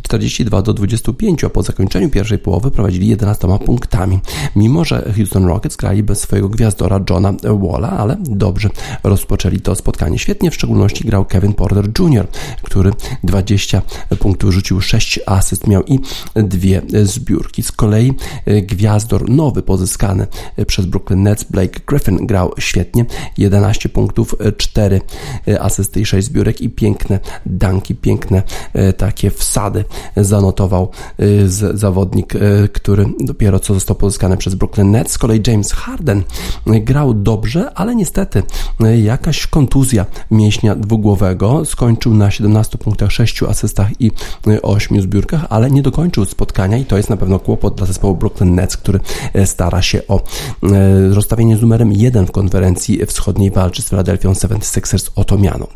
Speaker 1: 42-25, a po zakończeniu pierwszej połowy prowadzili 11 punktami. Mimo że Houston Rockets grali bez swojego gwiazdora Johna Walla, ale dobrze rozpoczęli to spotkanie. Świetnie w szczególności grał Kevin Porter Jr., który 20 punktów rzucił, 6 asyst miał i 2 zbiórki. Z kolei gwiazdor nowy pozyskany przez Brooklyn Nets Blake Griffin grał świetnie, 11 punktów, 4 asysty i 6 zbiórek i piękne danki, piękne takie wsady zanotował zawodnik, który dopiero co został pozyskany przez Brooklyn Nets. Z kolei James Harden grał dobrze, ale niestety jakaś kontuzja mięśnia dwugłowego. Skończył na 17 punktach, 6 asystach i 8 zbiórkach, ale nie dokończył spotkania i to jest na pewno kłopot dla zespołu Brooklyn Nets, który stara się o rozstawienie z numerem 1 w konferencji wschodniej, walczy z Philadelphia 76ers o to miano.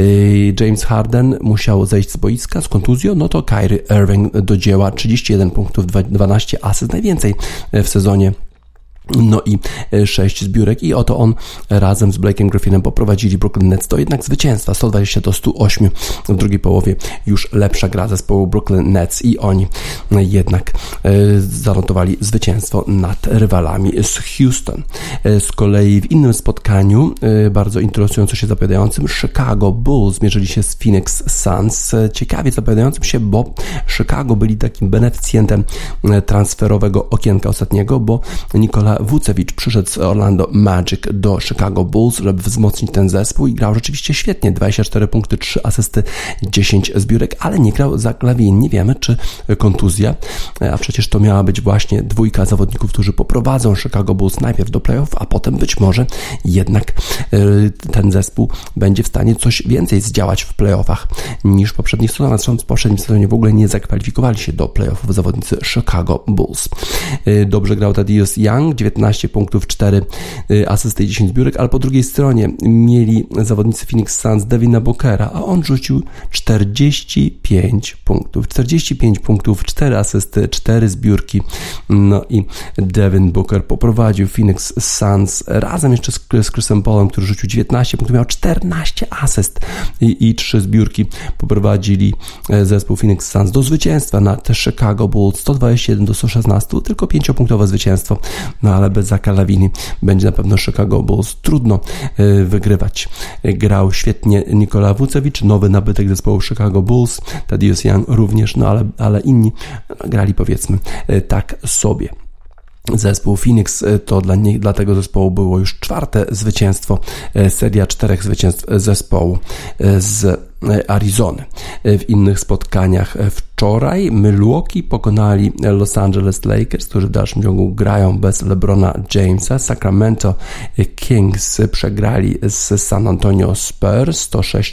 Speaker 1: James Harden musiał zejść z boiska z kontuzją, no to Kyrie Irving do dzieła, 31 punktów, 12 asyst, najwięcej w sezonie. No i 6 zbiórek i oto on razem z Blake'em Griffinem poprowadzili Brooklyn Nets do jednak zwycięstwa 120-108. W drugiej połowie już lepsza gra zespołu Brooklyn Nets i oni jednak zanotowali zwycięstwo nad rywalami z Houston. Z kolei w innym spotkaniu, bardzo interesująco się zapowiadającym, Chicago Bulls mierzyli się z Phoenix Suns. Ciekawie zapowiadającym się, bo Chicago byli takim beneficjentem transferowego okienka ostatniego, bo Nikola Vucevic przyszedł z Orlando Magic do Chicago Bulls, żeby wzmocnić ten zespół i grał rzeczywiście świetnie. 24 punkty, 3 asysty, 10 zbiórek, ale nie grał za Lavin. Nie wiemy, czy kontuzja, a przecież to miała być właśnie dwójka zawodników, którzy poprowadzą Chicago Bulls najpierw do playoff, a potem być może jednak ten zespół będzie w stanie coś więcej zdziałać w playoffach niż w poprzednich sezonach. W poprzednim sezonie w ogóle nie zakwalifikowali się do playoffów zawodnicy Chicago Bulls. Dobrze grał Thaddeus Young, 19 punktów, 4 asysty i 10 zbiórek, ale po drugiej stronie mieli zawodnicy Phoenix Suns Devina Bookera, a on rzucił 45 punktów. 45 punktów, 4 asysty, 4 zbiórki. No i Devin Booker poprowadził Phoenix Suns razem jeszcze z Chrisem Paulem, który rzucił 19 punktów, miał 14 asyst i 3 zbiórki. Poprowadzili zespół Phoenix Suns do zwycięstwa nad Chicago Bulls 121-116, tylko 5-punktowe zwycięstwo, no ale bez Zaka Laviny będzie na pewno Chicago Bulls trudno wygrywać. Grał świetnie Nikola Vucevic, nowy nabytek zespołu Chicago Bulls, Thaddeus Young również, no ale inni grali powiedzmy tak sobie. Zespół Phoenix to dla tego zespołu było już 4. zwycięstwo, seria 4 zwycięstw zespołu z Arizony. W innych spotkaniach wczoraj Milwaukee pokonali Los Angeles Lakers, którzy w dalszym ciągu grają bez LeBrona Jamesa. Sacramento Kings przegrali z San Antonio Spurs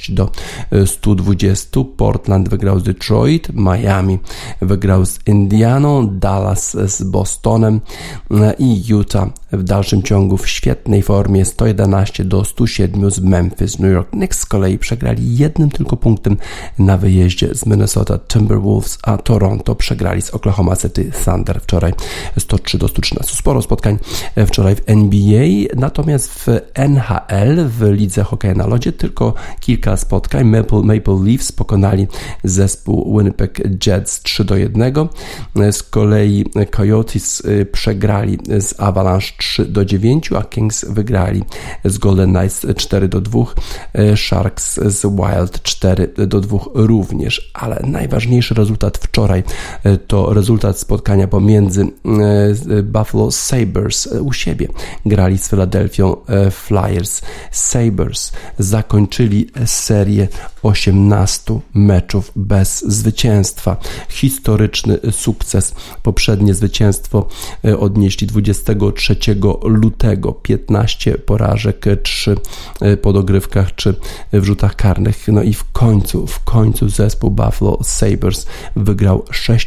Speaker 1: 106-120. Portland wygrał z Detroit, Miami wygrał z Indianą, Dallas z Bostonem i Utah w dalszym ciągu w świetnej formie 111-107 z Memphis. New York Knicks z kolei przegrali jednym tylko punktem na wyjeździe z Minnesota Timberwolves, a Toronto przegrali z Oklahoma City Thunder wczoraj 103-113. Sporo spotkań wczoraj w NBA, natomiast w NHL, w lidze hokeja na lodzie, tylko kilka spotkań. Maple Leafs pokonali zespół Winnipeg Jets 3-1. Z kolei Coyotes przegrali z Avalanche 3-9, a Kings wygrali z Golden Knights 4-2. Sharks z Wild 4-2 również, ale najważniejszy rezultat wczoraj to rezultat spotkania pomiędzy Buffalo Sabres u siebie. Grali z Philadelphia Flyers. Sabres zakończyli serię 18 meczów bez zwycięstwa. Historyczny sukces. Poprzednie zwycięstwo odnieśli 23 lutego. 15 porażek, 3 po dogrywkach czy w rzutach karnych. No i w końcu zespół Buffalo Sabres wygrał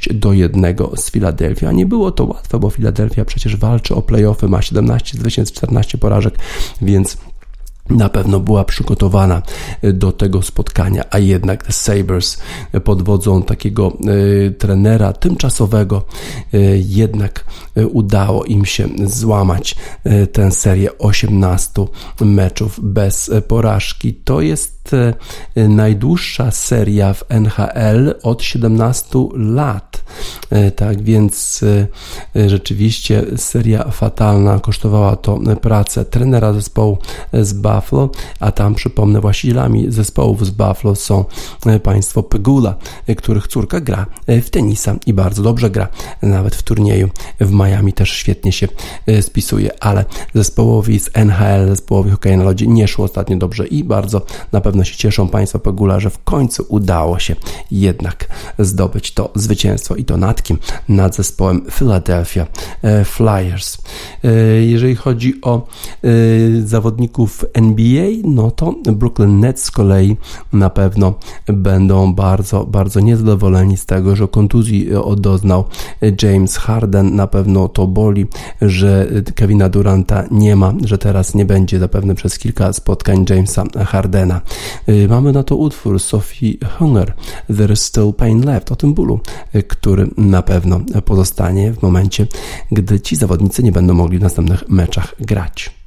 Speaker 1: 6-1 z Filadelfią. A nie było to łatwe, bo Filadelfia przecież walczy o playoffy, ma 17 zwycięstw, 14 porażek, więc na pewno była przygotowana do tego spotkania, a jednak The Sabres pod wodzą takiego trenera tymczasowego jednak udało im się złamać tę serię 18 meczów bez porażki. To jest najdłuższa seria w NHL od 17 lat. Tak więc rzeczywiście seria fatalna, kosztowała to pracę trenera zespołu z Buffalo, a tam przypomnę właścicielami zespołów z Buffalo są państwo Pegula, których córka gra w tenisa i bardzo dobrze gra, nawet w turnieju w Miami też świetnie się spisuje, ale zespołowi z NHL, zespołowi hokeja na lodzie nie szło ostatnio dobrze i bardzo na pewno się cieszą państwo Pegula, że w końcu udało się jednak zdobyć to zwycięstwo i to nad kim? Nad zespołem Philadelphia Flyers. Jeżeli chodzi o zawodników NBA, no to Brooklyn Nets z kolei na pewno będą bardzo niezadowoleni z tego, że kontuzji doznał James Harden. Na pewno to boli, że Kevina Duranta nie ma, że teraz nie będzie zapewne przez kilka spotkań Jamesa Hardena. Mamy na to utwór Sophie Hunger, There's Still Pain Left, o tym bólu, który na pewno pozostanie w momencie, gdy ci zawodnicy nie będą mogli w następnych meczach grać.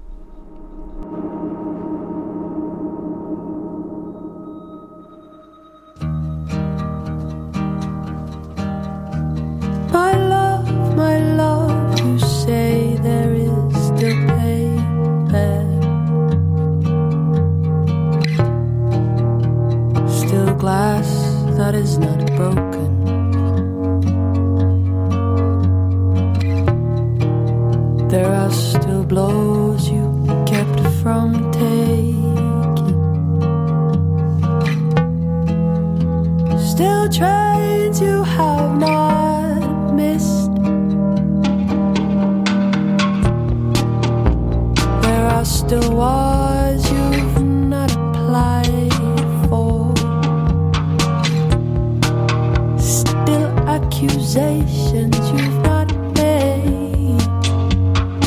Speaker 6: My love, you say there is still pain left. Still glass that is not broken. There are still blows you kept from taking. Still trains you have not missed. There are still wars you've not applied for. Still accusations you've not made.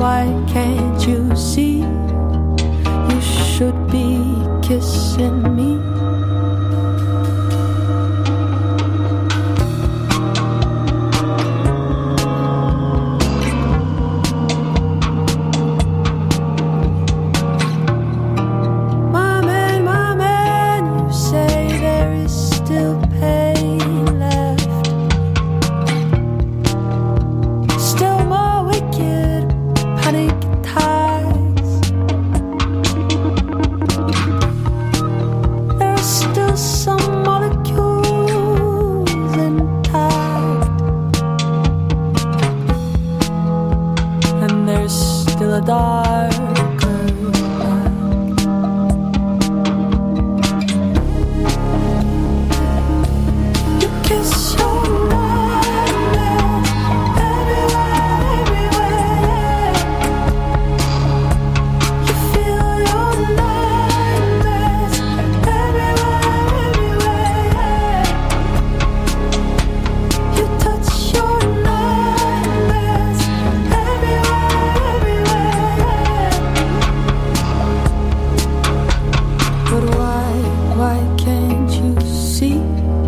Speaker 6: why can't you see? You should be kissing me. My man, you say there is still pain left. Still more wicked panic attacks. There's still some molecules intact, and there's still a darker black. You kiss your nightmares everywhere. You feel your nightmares everywhere. You touch your nightmares everywhere. But why can't you see?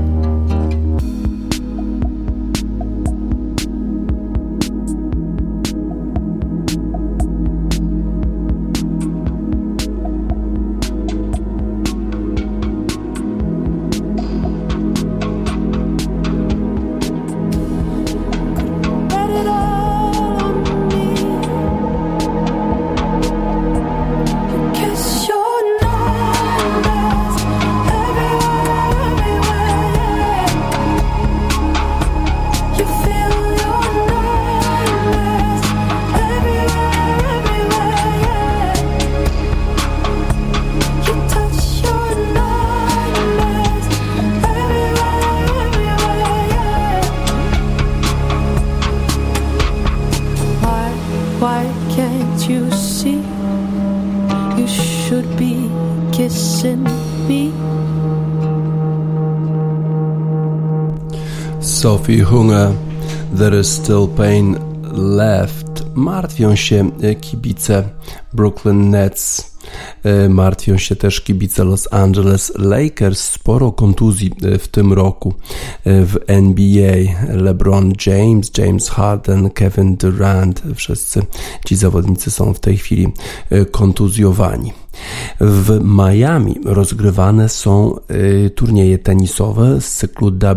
Speaker 6: Bet it all on me. You kiss your nightmares everywhere. You feel your nightmares everywhere. You touch your nightmares everywhere. Why can't you see? You should be kissing me.
Speaker 1: Sophie Hunger, There is Still Pain Left. Martwią się kibice Brooklyn Nets. Martwią się też kibice Los Angeles Lakers. Sporo kontuzji w tym roku w NBA. LeBron James, James Harden, Kevin Durant. Wszyscy ci zawodnicy są w tej chwili kontuzjowani. W Miami rozgrywane są turnieje tenisowe z cyklu WTA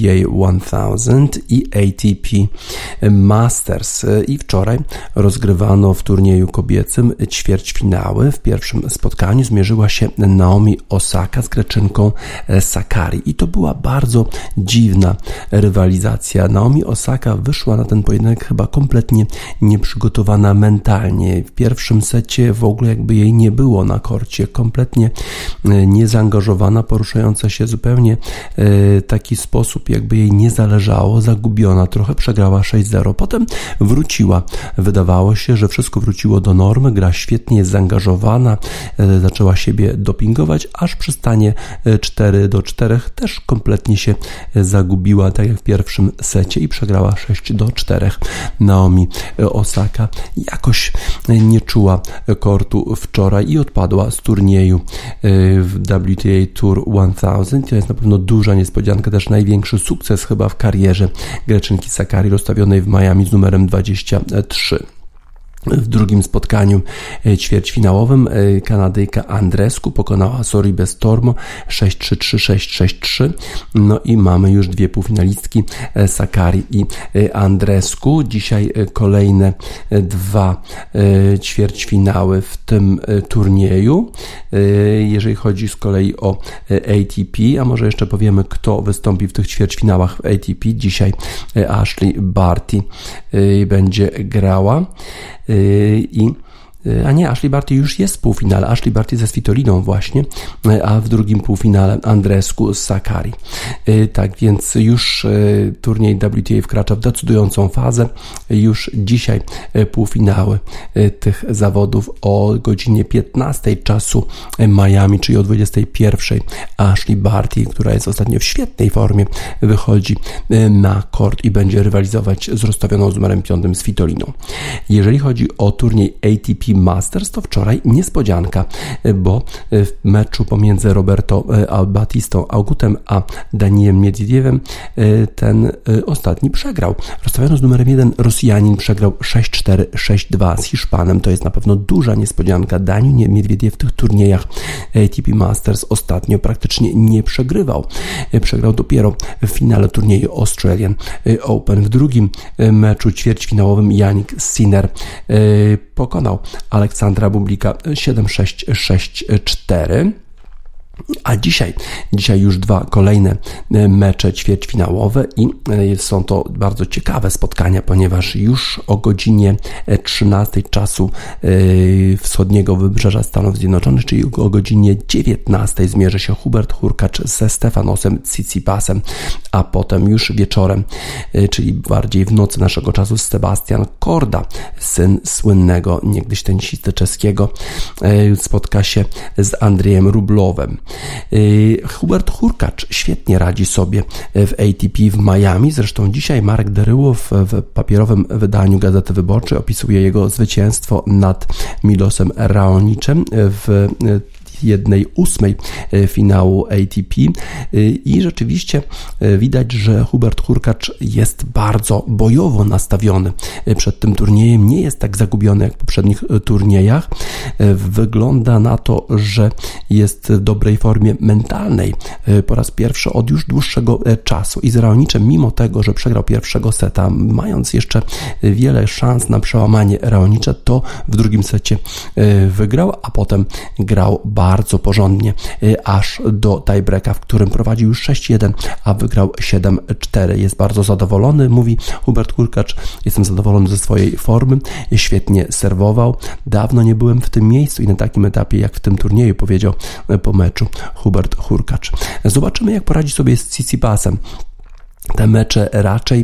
Speaker 1: 1000 i ATP Masters i wczoraj rozgrywano w turnieju kobiecym ćwierćfinały. W pierwszym spotkaniu zmierzyła się Naomi Osaka z Greczynką Sakkari i to była bardzo dziwna rywalizacja. Naomi Osaka wyszła na ten pojedynek chyba kompletnie nieprzygotowana mentalnie. W pierwszym secie w ogóle jakby jej nie było na korcie, kompletnie niezaangażowana, poruszająca się zupełnie taki sposób, jakby jej nie zależało, zagubiona, trochę przegrała 6-0, potem wróciła, wydawało się, że wszystko wróciło do normy, gra świetnie, jest zaangażowana, zaczęła siebie dopingować, aż przy stanie 4-4 też kompletnie się zagubiła, tak jak w pierwszym secie i przegrała 6-4. Naomi Osaka jakoś nie czuła kortu wczoraj i odpadła z turnieju w WTA Tour 1000. To jest na pewno duża niespodzianka, też największy sukces chyba w karierze Greczynki Sakkari, rozstawionej w Miami z numerem 23. W drugim spotkaniu ćwierćfinałowym Kanadyjka Andrescu pokonała Sorribę Stormo 6-3-3, 6-6-3. No i mamy już dwie półfinalistki, Sakkari i Andrescu. Dzisiaj kolejne dwa ćwierćfinały w tym turnieju. Jeżeli chodzi z kolei o ATP, a może jeszcze powiemy, kto wystąpi w tych ćwierćfinałach w ATP. Dzisiaj Ashley Barty będzie grała i a nie, Ashley Barty już jest w półfinale, Ashley Barty ze Svitoliną właśnie, a w drugim półfinale Andreescu Sakkari. Tak więc już turniej WTA wkracza w decydującą fazę. Już dzisiaj półfinały tych zawodów o godzinie 15 czasu Miami, czyli o 21 Ashley Barty, która jest ostatnio w świetnej formie, wychodzi na kort i będzie rywalizować z rozstawioną z numerem 5 Svitoliną. Jeżeli chodzi o turniej ATP Masters, to wczoraj niespodzianka, bo w meczu pomiędzy Roberto Batistą Agutem a Danielem Miedwiediewem ten ostatni przegrał. Rozstawiony z numerem 1 Rosjanin przegrał 6-4, 6-2 z Hiszpanem. To jest na pewno duża niespodzianka. Daniel Miedwiediew w tych turniejach ATP Masters ostatnio praktycznie nie przegrywał. Przegrał dopiero w finale turnieju Australian Open. W drugim meczu ćwierćfinałowym Jannik Sinner pokonał Aleksandra Bublika 7-6, 6-4. A dzisiaj już dwa kolejne mecze ćwierćfinałowe i są to bardzo ciekawe spotkania, ponieważ już o godzinie 13 czasu wschodniego wybrzeża Stanów Zjednoczonych, czyli o godzinie 19 zmierzy się Hubert Hurkacz ze Stefanosem Tsitsipasem, a potem już wieczorem, czyli bardziej w nocy naszego czasu, Sebastian Korda, syn słynnego niegdyś tenisisty czeskiego, spotka się z Andrzejem Rublowem. Hubert Hurkacz świetnie radzi sobie w ATP w Miami. Zresztą dzisiaj Marek Deryłow w papierowym wydaniu Gazety Wyborczej opisuje jego zwycięstwo nad Milosem Raoniczem w 1/8 finału ATP i rzeczywiście widać, że Hubert Hurkacz jest bardzo bojowo nastawiony przed tym turniejem, nie jest tak zagubiony jak w poprzednich turniejach. Wygląda na to, że jest w dobrej formie mentalnej po raz pierwszy od już dłuższego czasu i z Raoniczem, mimo tego, że przegrał pierwszego seta, mając jeszcze wiele szans na przełamanie Raonicza, to w drugim secie wygrał, a potem grał bardzo porządnie, aż do tiebreaka, w którym prowadził już 6-1, a wygrał 7-4. Jest bardzo zadowolony, mówi Hubert Hurkacz, jestem zadowolony ze swojej formy, świetnie serwował, dawno nie byłem w tym miejscu i na takim etapie jak w tym turnieju, powiedział po meczu Hubert Hurkacz. Zobaczymy, jak poradzi sobie z Tsitsipasem. Te mecze raczej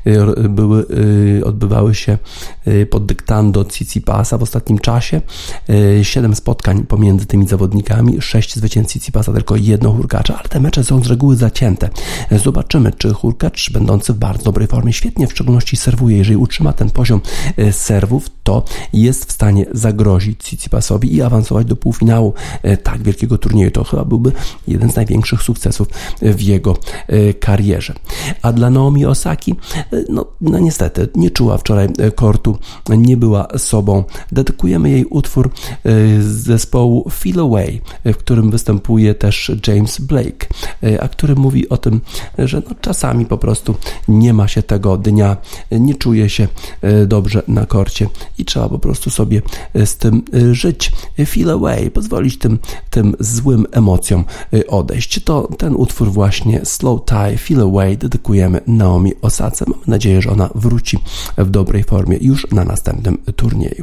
Speaker 1: odbywały się pod dyktando Tsitsipasa w ostatnim czasie. 7 spotkań pomiędzy tymi zawodnikami, 6 zwycięstw Tsitsipasa, tylko 1 Hurkacza, ale te mecze są z reguły zacięte. Zobaczymy, czy Hurkacz, będący w bardzo dobrej formie, świetnie w szczególności serwuje, jeżeli utrzyma ten poziom serwów, to jest w stanie zagrozić Tsitsipasowi i awansować do półfinału tak wielkiego turnieju. To chyba byłby jeden z największych sukcesów w jego karierze. A dla Naomi Osaki, no niestety, nie czuła wczoraj kortu, nie była sobą. Dedykujemy jej utwór z zespołu Feel Away, w którym występuje też James Blake, a który mówi o tym, że czasami po prostu nie ma się tego dnia, nie czuje się dobrze na korcie i trzeba po prostu sobie z tym żyć. Feel Away, pozwolić tym złym emocjom odejść. To ten utwór właśnie, Slow Tie, Feel Away, dedykujemy Naomi Osace. Mamy nadzieję, że ona wróci w dobrej formie już na następnym turnieju.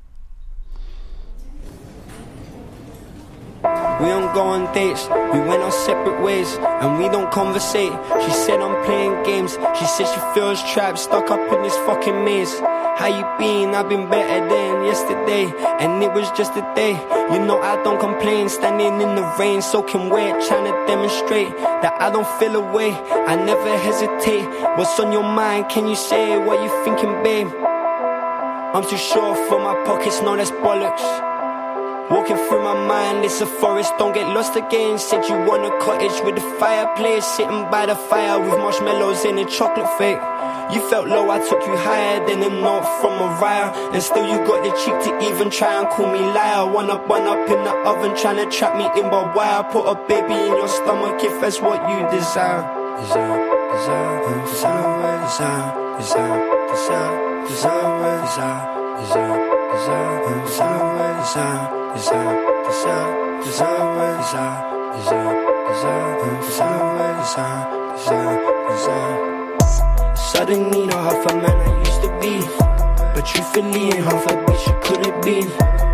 Speaker 7: We don't go on dates, we went our separate ways, and we don't conversate. She said I'm playing games, she said she feels trapped, stuck up in this fucking maze. How you been? I've been better than yesterday, and it was just a day. You know I don't complain, standing in the rain, soaking wet, trying to demonstrate that I don't feel away, I never hesitate. What's on your mind? Can you say what you thinking, babe? I'm too short for my pockets, no that's bollocks. Walking through my mind, it's a forest, don't get lost again. Said you want a cottage with a fireplace, sitting by the fire with marshmallows in a chocolate fake. You felt low, I took you higher than a note from Mariah, and still you got the cheek to even try and call me liar. One up in the oven, trying to trap me in by wire. Put a baby in your stomach if that's what you desire. Desire, desire, desire, desire, desire, desire, desire, desire, desire, desire, desire, desire. Desire, desire, desire, desire, desire, desire, desire, desire, desire. Suddenly not half a man I used to be, but truthfully ain't half a bitch you could have been.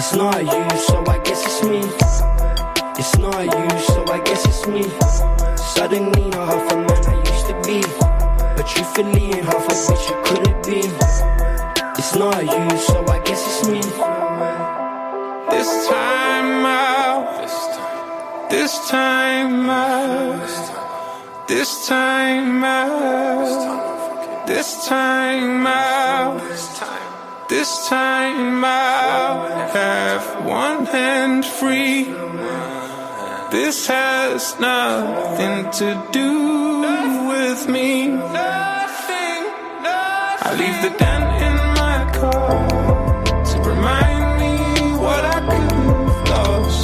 Speaker 7: It's not you, so I guess it's me. It's not you, so I guess it's me. Suddenly not half a man I used to be, but truthfully ain't half a bitch you could it be. It's not you, so I guess it's me.
Speaker 5: This time out, this time out, this time out, this time out, this time out. Have one hand free. This has nothing to do with me. Nothing. I leave the dent in my car to remind me what I could have lost.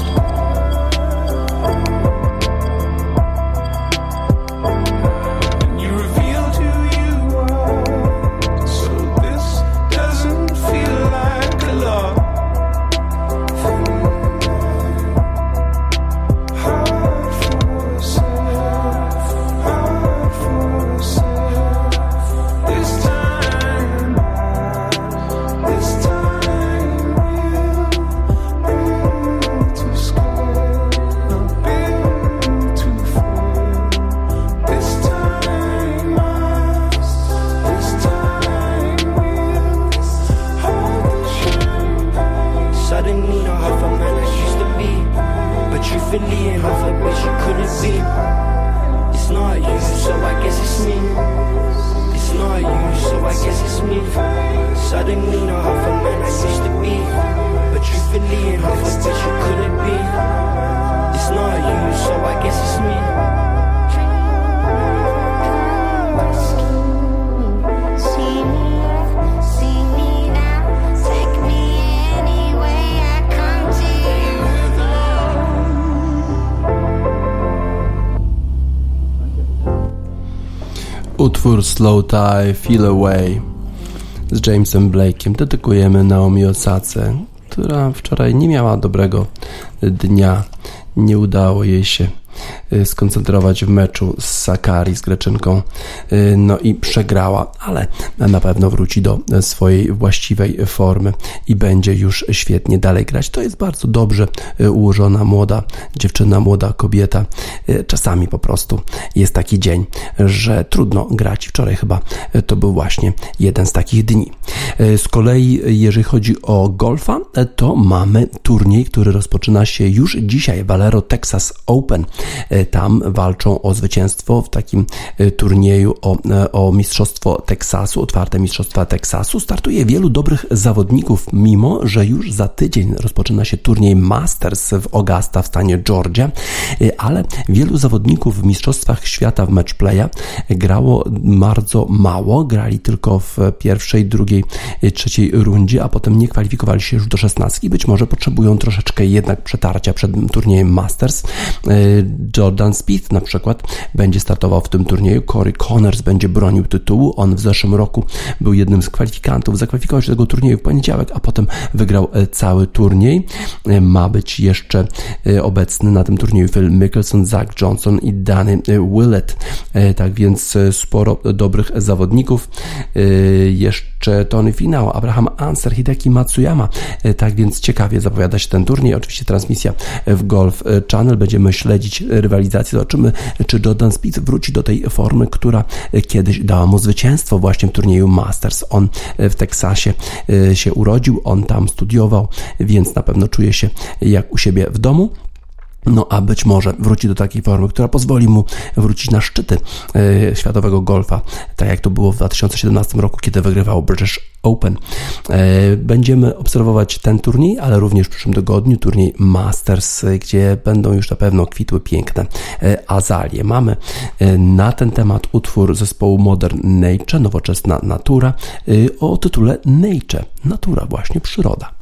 Speaker 5: And you revealed who you are, so this doesn't feel like a lot. Hard for self, hard for self. This time we'll build to scale, not build to fall. This time we'll hold the champagne.
Speaker 7: Suddenly not half a man I used to be, but truthfully ain't half a bitch you couldn't be. It's not you, so I guess it's me. It's not you, so I guess it's me. Suddenly not half a man I used to be, but truthfully ain't half a bitch you couldn't be. It's not you, so I guess it's me.
Speaker 8: See me now, take me anyway. I come to you.
Speaker 1: Utwór Slow Tie, Feel Away z Jamesem Blake'iem dedykujemy Naomi Osace, która wczoraj nie miała dobrego dnia. Nie udało jej się skoncentrować w meczu z Sakari, z Greczynką, no i przegrała, ale na pewno wróci do swojej właściwej formy i będzie już świetnie dalej grać. To jest bardzo dobrze ułożona młoda dziewczyna, młoda kobieta. Czasami po prostu jest taki dzień, że trudno grać. Wczoraj chyba to był właśnie jeden z takich dni. Z kolei jeżeli chodzi o golfa, to mamy turniej, który rozpoczyna się już dzisiaj, Valero Texas Open. Tam walczą o zwycięstwo w takim turnieju o Mistrzostwo Teksasu, otwarte Mistrzostwa Teksasu. Startuje wielu dobrych zawodników, mimo że już za tydzień rozpoczyna się turniej Masters w Augusta w stanie Georgia, ale wielu zawodników w Mistrzostwach Świata w matchplaya grało bardzo mało, grali tylko w pierwszej, drugiej, trzeciej rundzie, a potem nie kwalifikowali się już do 16. Być może potrzebują troszeczkę jednak przetarcia przed turniejem Masters. Jordan Spieth na przykład będzie startował w tym turnieju, Corey Connors będzie bronił tytułu, on w zeszłym roku był jednym z kwalifikantów, zakwalifikował się do tego turnieju w poniedziałek, a potem wygrał cały turniej. Ma być jeszcze obecny na tym turnieju Phil Mickelson, Zach Johnson i Danny Willett, tak więc sporo dobrych zawodników. Jeszcze Tony Finau, Abraham Ancer, Hideki Matsuyama, tak więc ciekawie zapowiada się ten turniej. Oczywiście transmisja w Golf Channel, będziemy śledzić rywalizację, zobaczymy, czy Jordan Spieth wróci do tej formy, która kiedyś dała mu zwycięstwo właśnie w turnieju Masters. On w Teksasie się urodził, on tam studiował, więc na pewno czuje się jak u siebie w domu. No a być może wróci do takiej formy, która pozwoli mu wrócić na szczyty światowego golfa, tak jak to było w 2017 roku, kiedy wygrywał British Open. Będziemy obserwować ten turniej, ale również w przyszłym tygodniu turniej Masters, gdzie będą już na pewno kwitły piękne azalie. Mamy na ten temat utwór zespołu Modern Nature, nowoczesna natura, o tytule Nature, natura, właśnie przyroda.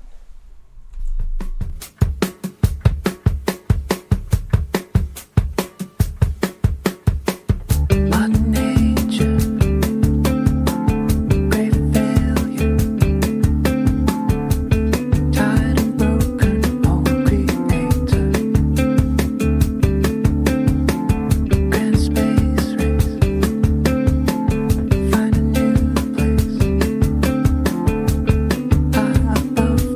Speaker 6: Above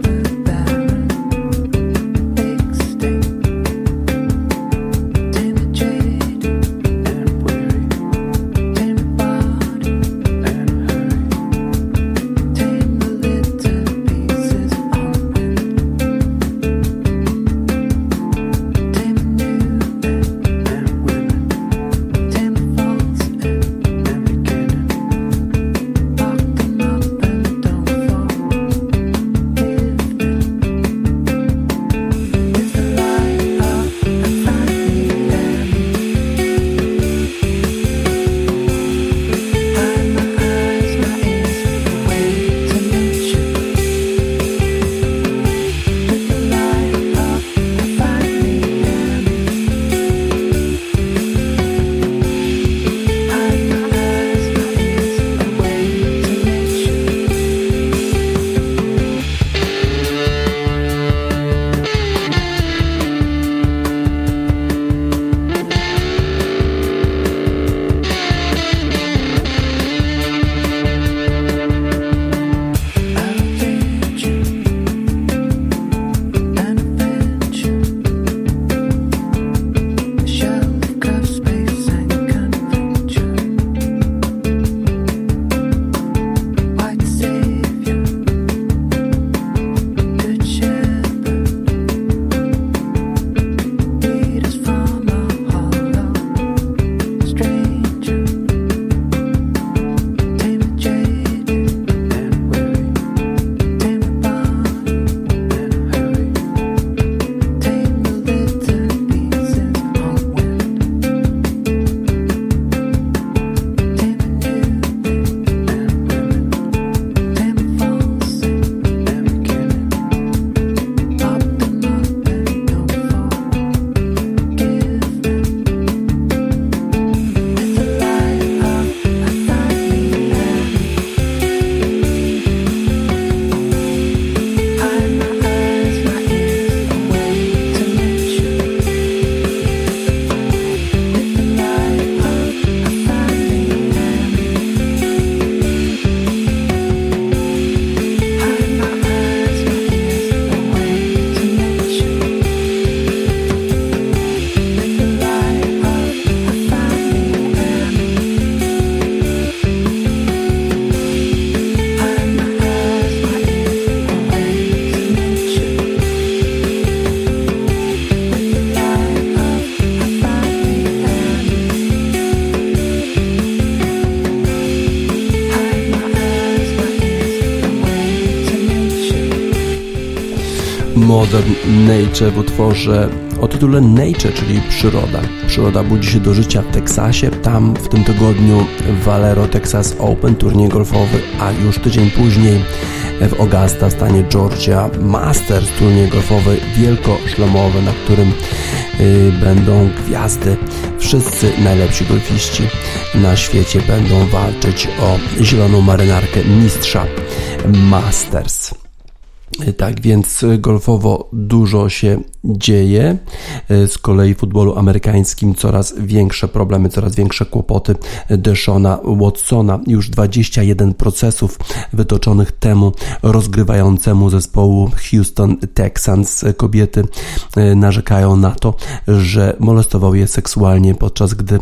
Speaker 1: Modern Nature w utworze o tytule Nature, czyli przyroda. Przyroda budzi się do życia w Teksasie. Tam w tym tygodniu Valero Texas Open, turniej golfowy, a już tydzień później w Augusta w stanie Georgia Masters, turniej golfowy wielkoszlemowy, na którym będą gwiazdy. Wszyscy najlepsi golfiści na świecie będą walczyć o zieloną marynarkę mistrza Masters. Tak więc golfowo dużo się dzieje. Z kolei w futbolu amerykańskim coraz większe problemy, coraz większe kłopoty Deshona Watsona. Już 21 procesów wytoczonych temu rozgrywającemu zespołu Houston Texans. Kobiety narzekają na to, że molestował je seksualnie, podczas gdy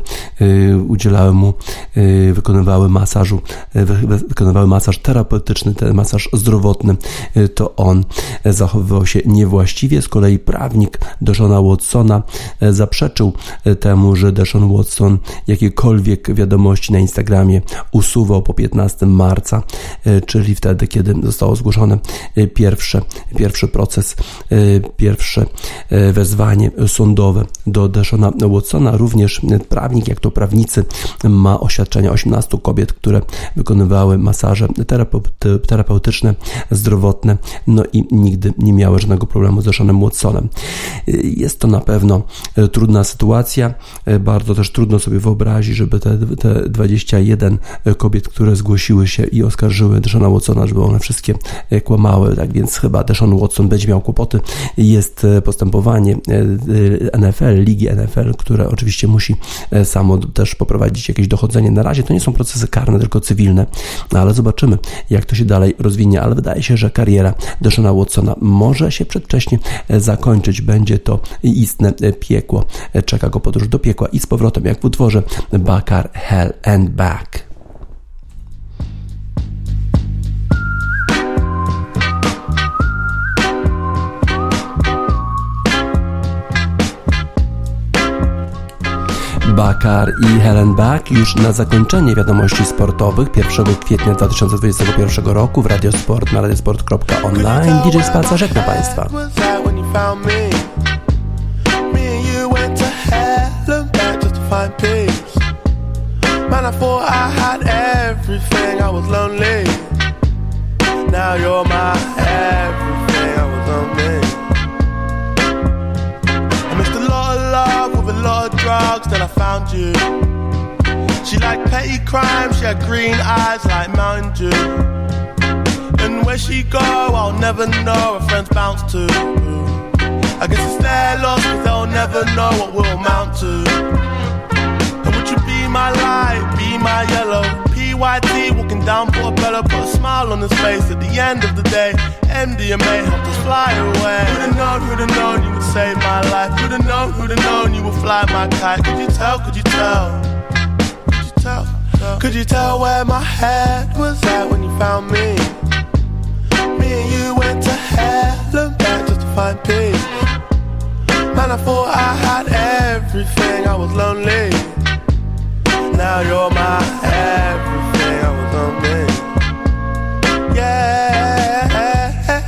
Speaker 1: wykonywały masaż terapeutyczny, ten masaż zdrowotny, to on zachowywał się niewłaściwie. Z kolei prawnik Deshona Watsona zaprzeczył temu, że Deshaun Watson jakiekolwiek wiadomości na Instagramie usuwał po 15 marca, czyli wtedy, kiedy zostało zgłoszone pierwszy proces, pierwsze wezwanie sądowe do Deshona Watsona. Również prawnik, jak to prawnicy, ma oświadczenia 18 kobiet, które wykonywały masaże terapeutyczne, zdrowotne, no i nigdy nie miały żadnego problemu z Deshanem Watsonem. Jest to na pewno trudna sytuacja. Bardzo też trudno sobie wyobrazić, żeby te 21 kobiet, które zgłosiły się i oskarżyły Deshona Watsona, żeby one wszystkie kłamały. Tak więc chyba Deshaun Watson będzie miał kłopoty. Jest postępowanie ligi NFL, które oczywiście musi samo też poprowadzić jakieś dochodzenie. Na razie to nie są procesy karne, tylko cywilne, ale zobaczymy, jak to się dalej rozwinie. Ale wydaje się, że kariera Deshona Watsona może się przedwcześnie zakończyć. Będzie to istne piekło. Czeka go podróż do piekła i z powrotem, jak w utworze Backyard Hell and Back. Bakar i Helen Back już na zakończenie wiadomości sportowych 1 kwietnia 2021 roku w Radio Sport na radiosport.online. DJ Spaca żegna Państwa. Man, I thought I had everything, I was lonely. Now you're my everything, I was lonely. I missed a lot of love with a lot of drugs, then I found you. She liked petty crime, she had green eyes like Mountain Dew. And where she go, I'll never know, her friends bounce to. I guess it's their loss, cause they'll never know what we'll amount to. Be my light, be my yellow. PYT walking down Portobello, put a smile on his face at the end of the day. MDMA helped us fly away. Who'd have known you would save my life? Who'd have known you would fly my kite? Could you tell, could you tell? Could you tell? Could you tell where my head was at when you found me? Me and you went to hell and back just to find peace. Man, I thought I had everything, I was lonely. Now you're my everything, I was on me. Yeah, yeah,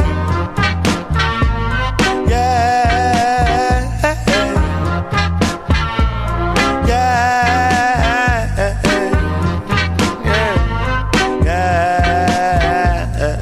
Speaker 1: yeah, yeah.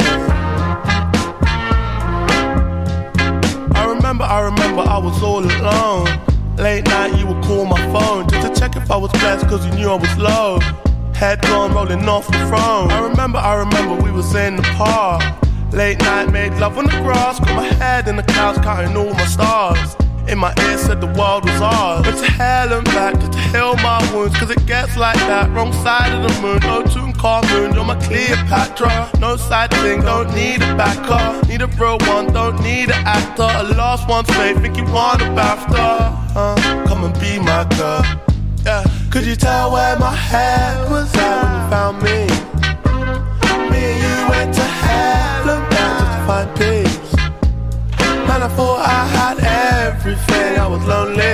Speaker 1: I remember I was all alone. Late night you would call my phone just to check if I was blessed, cause you knew I was low. Head gone rolling off the throne. I remember we was in the park. Late night made love on the grass. Got my head in the clouds counting all my stars. In my ear said the world was ours. Went to hell and back just to heal my wounds, cause it gets like that. Wrong side of the moon, no Tutankhamun. You're my Cleopatra, no side thing, don't need a backer. Need a real one, don't need an actor. A last one's fake, think you want a BAFTA. Come and be my girl. Yeah. Could you tell where my head was at when you found me? Me and you went to hell and back just to find peace. Man, I thought I had everything, I was lonely.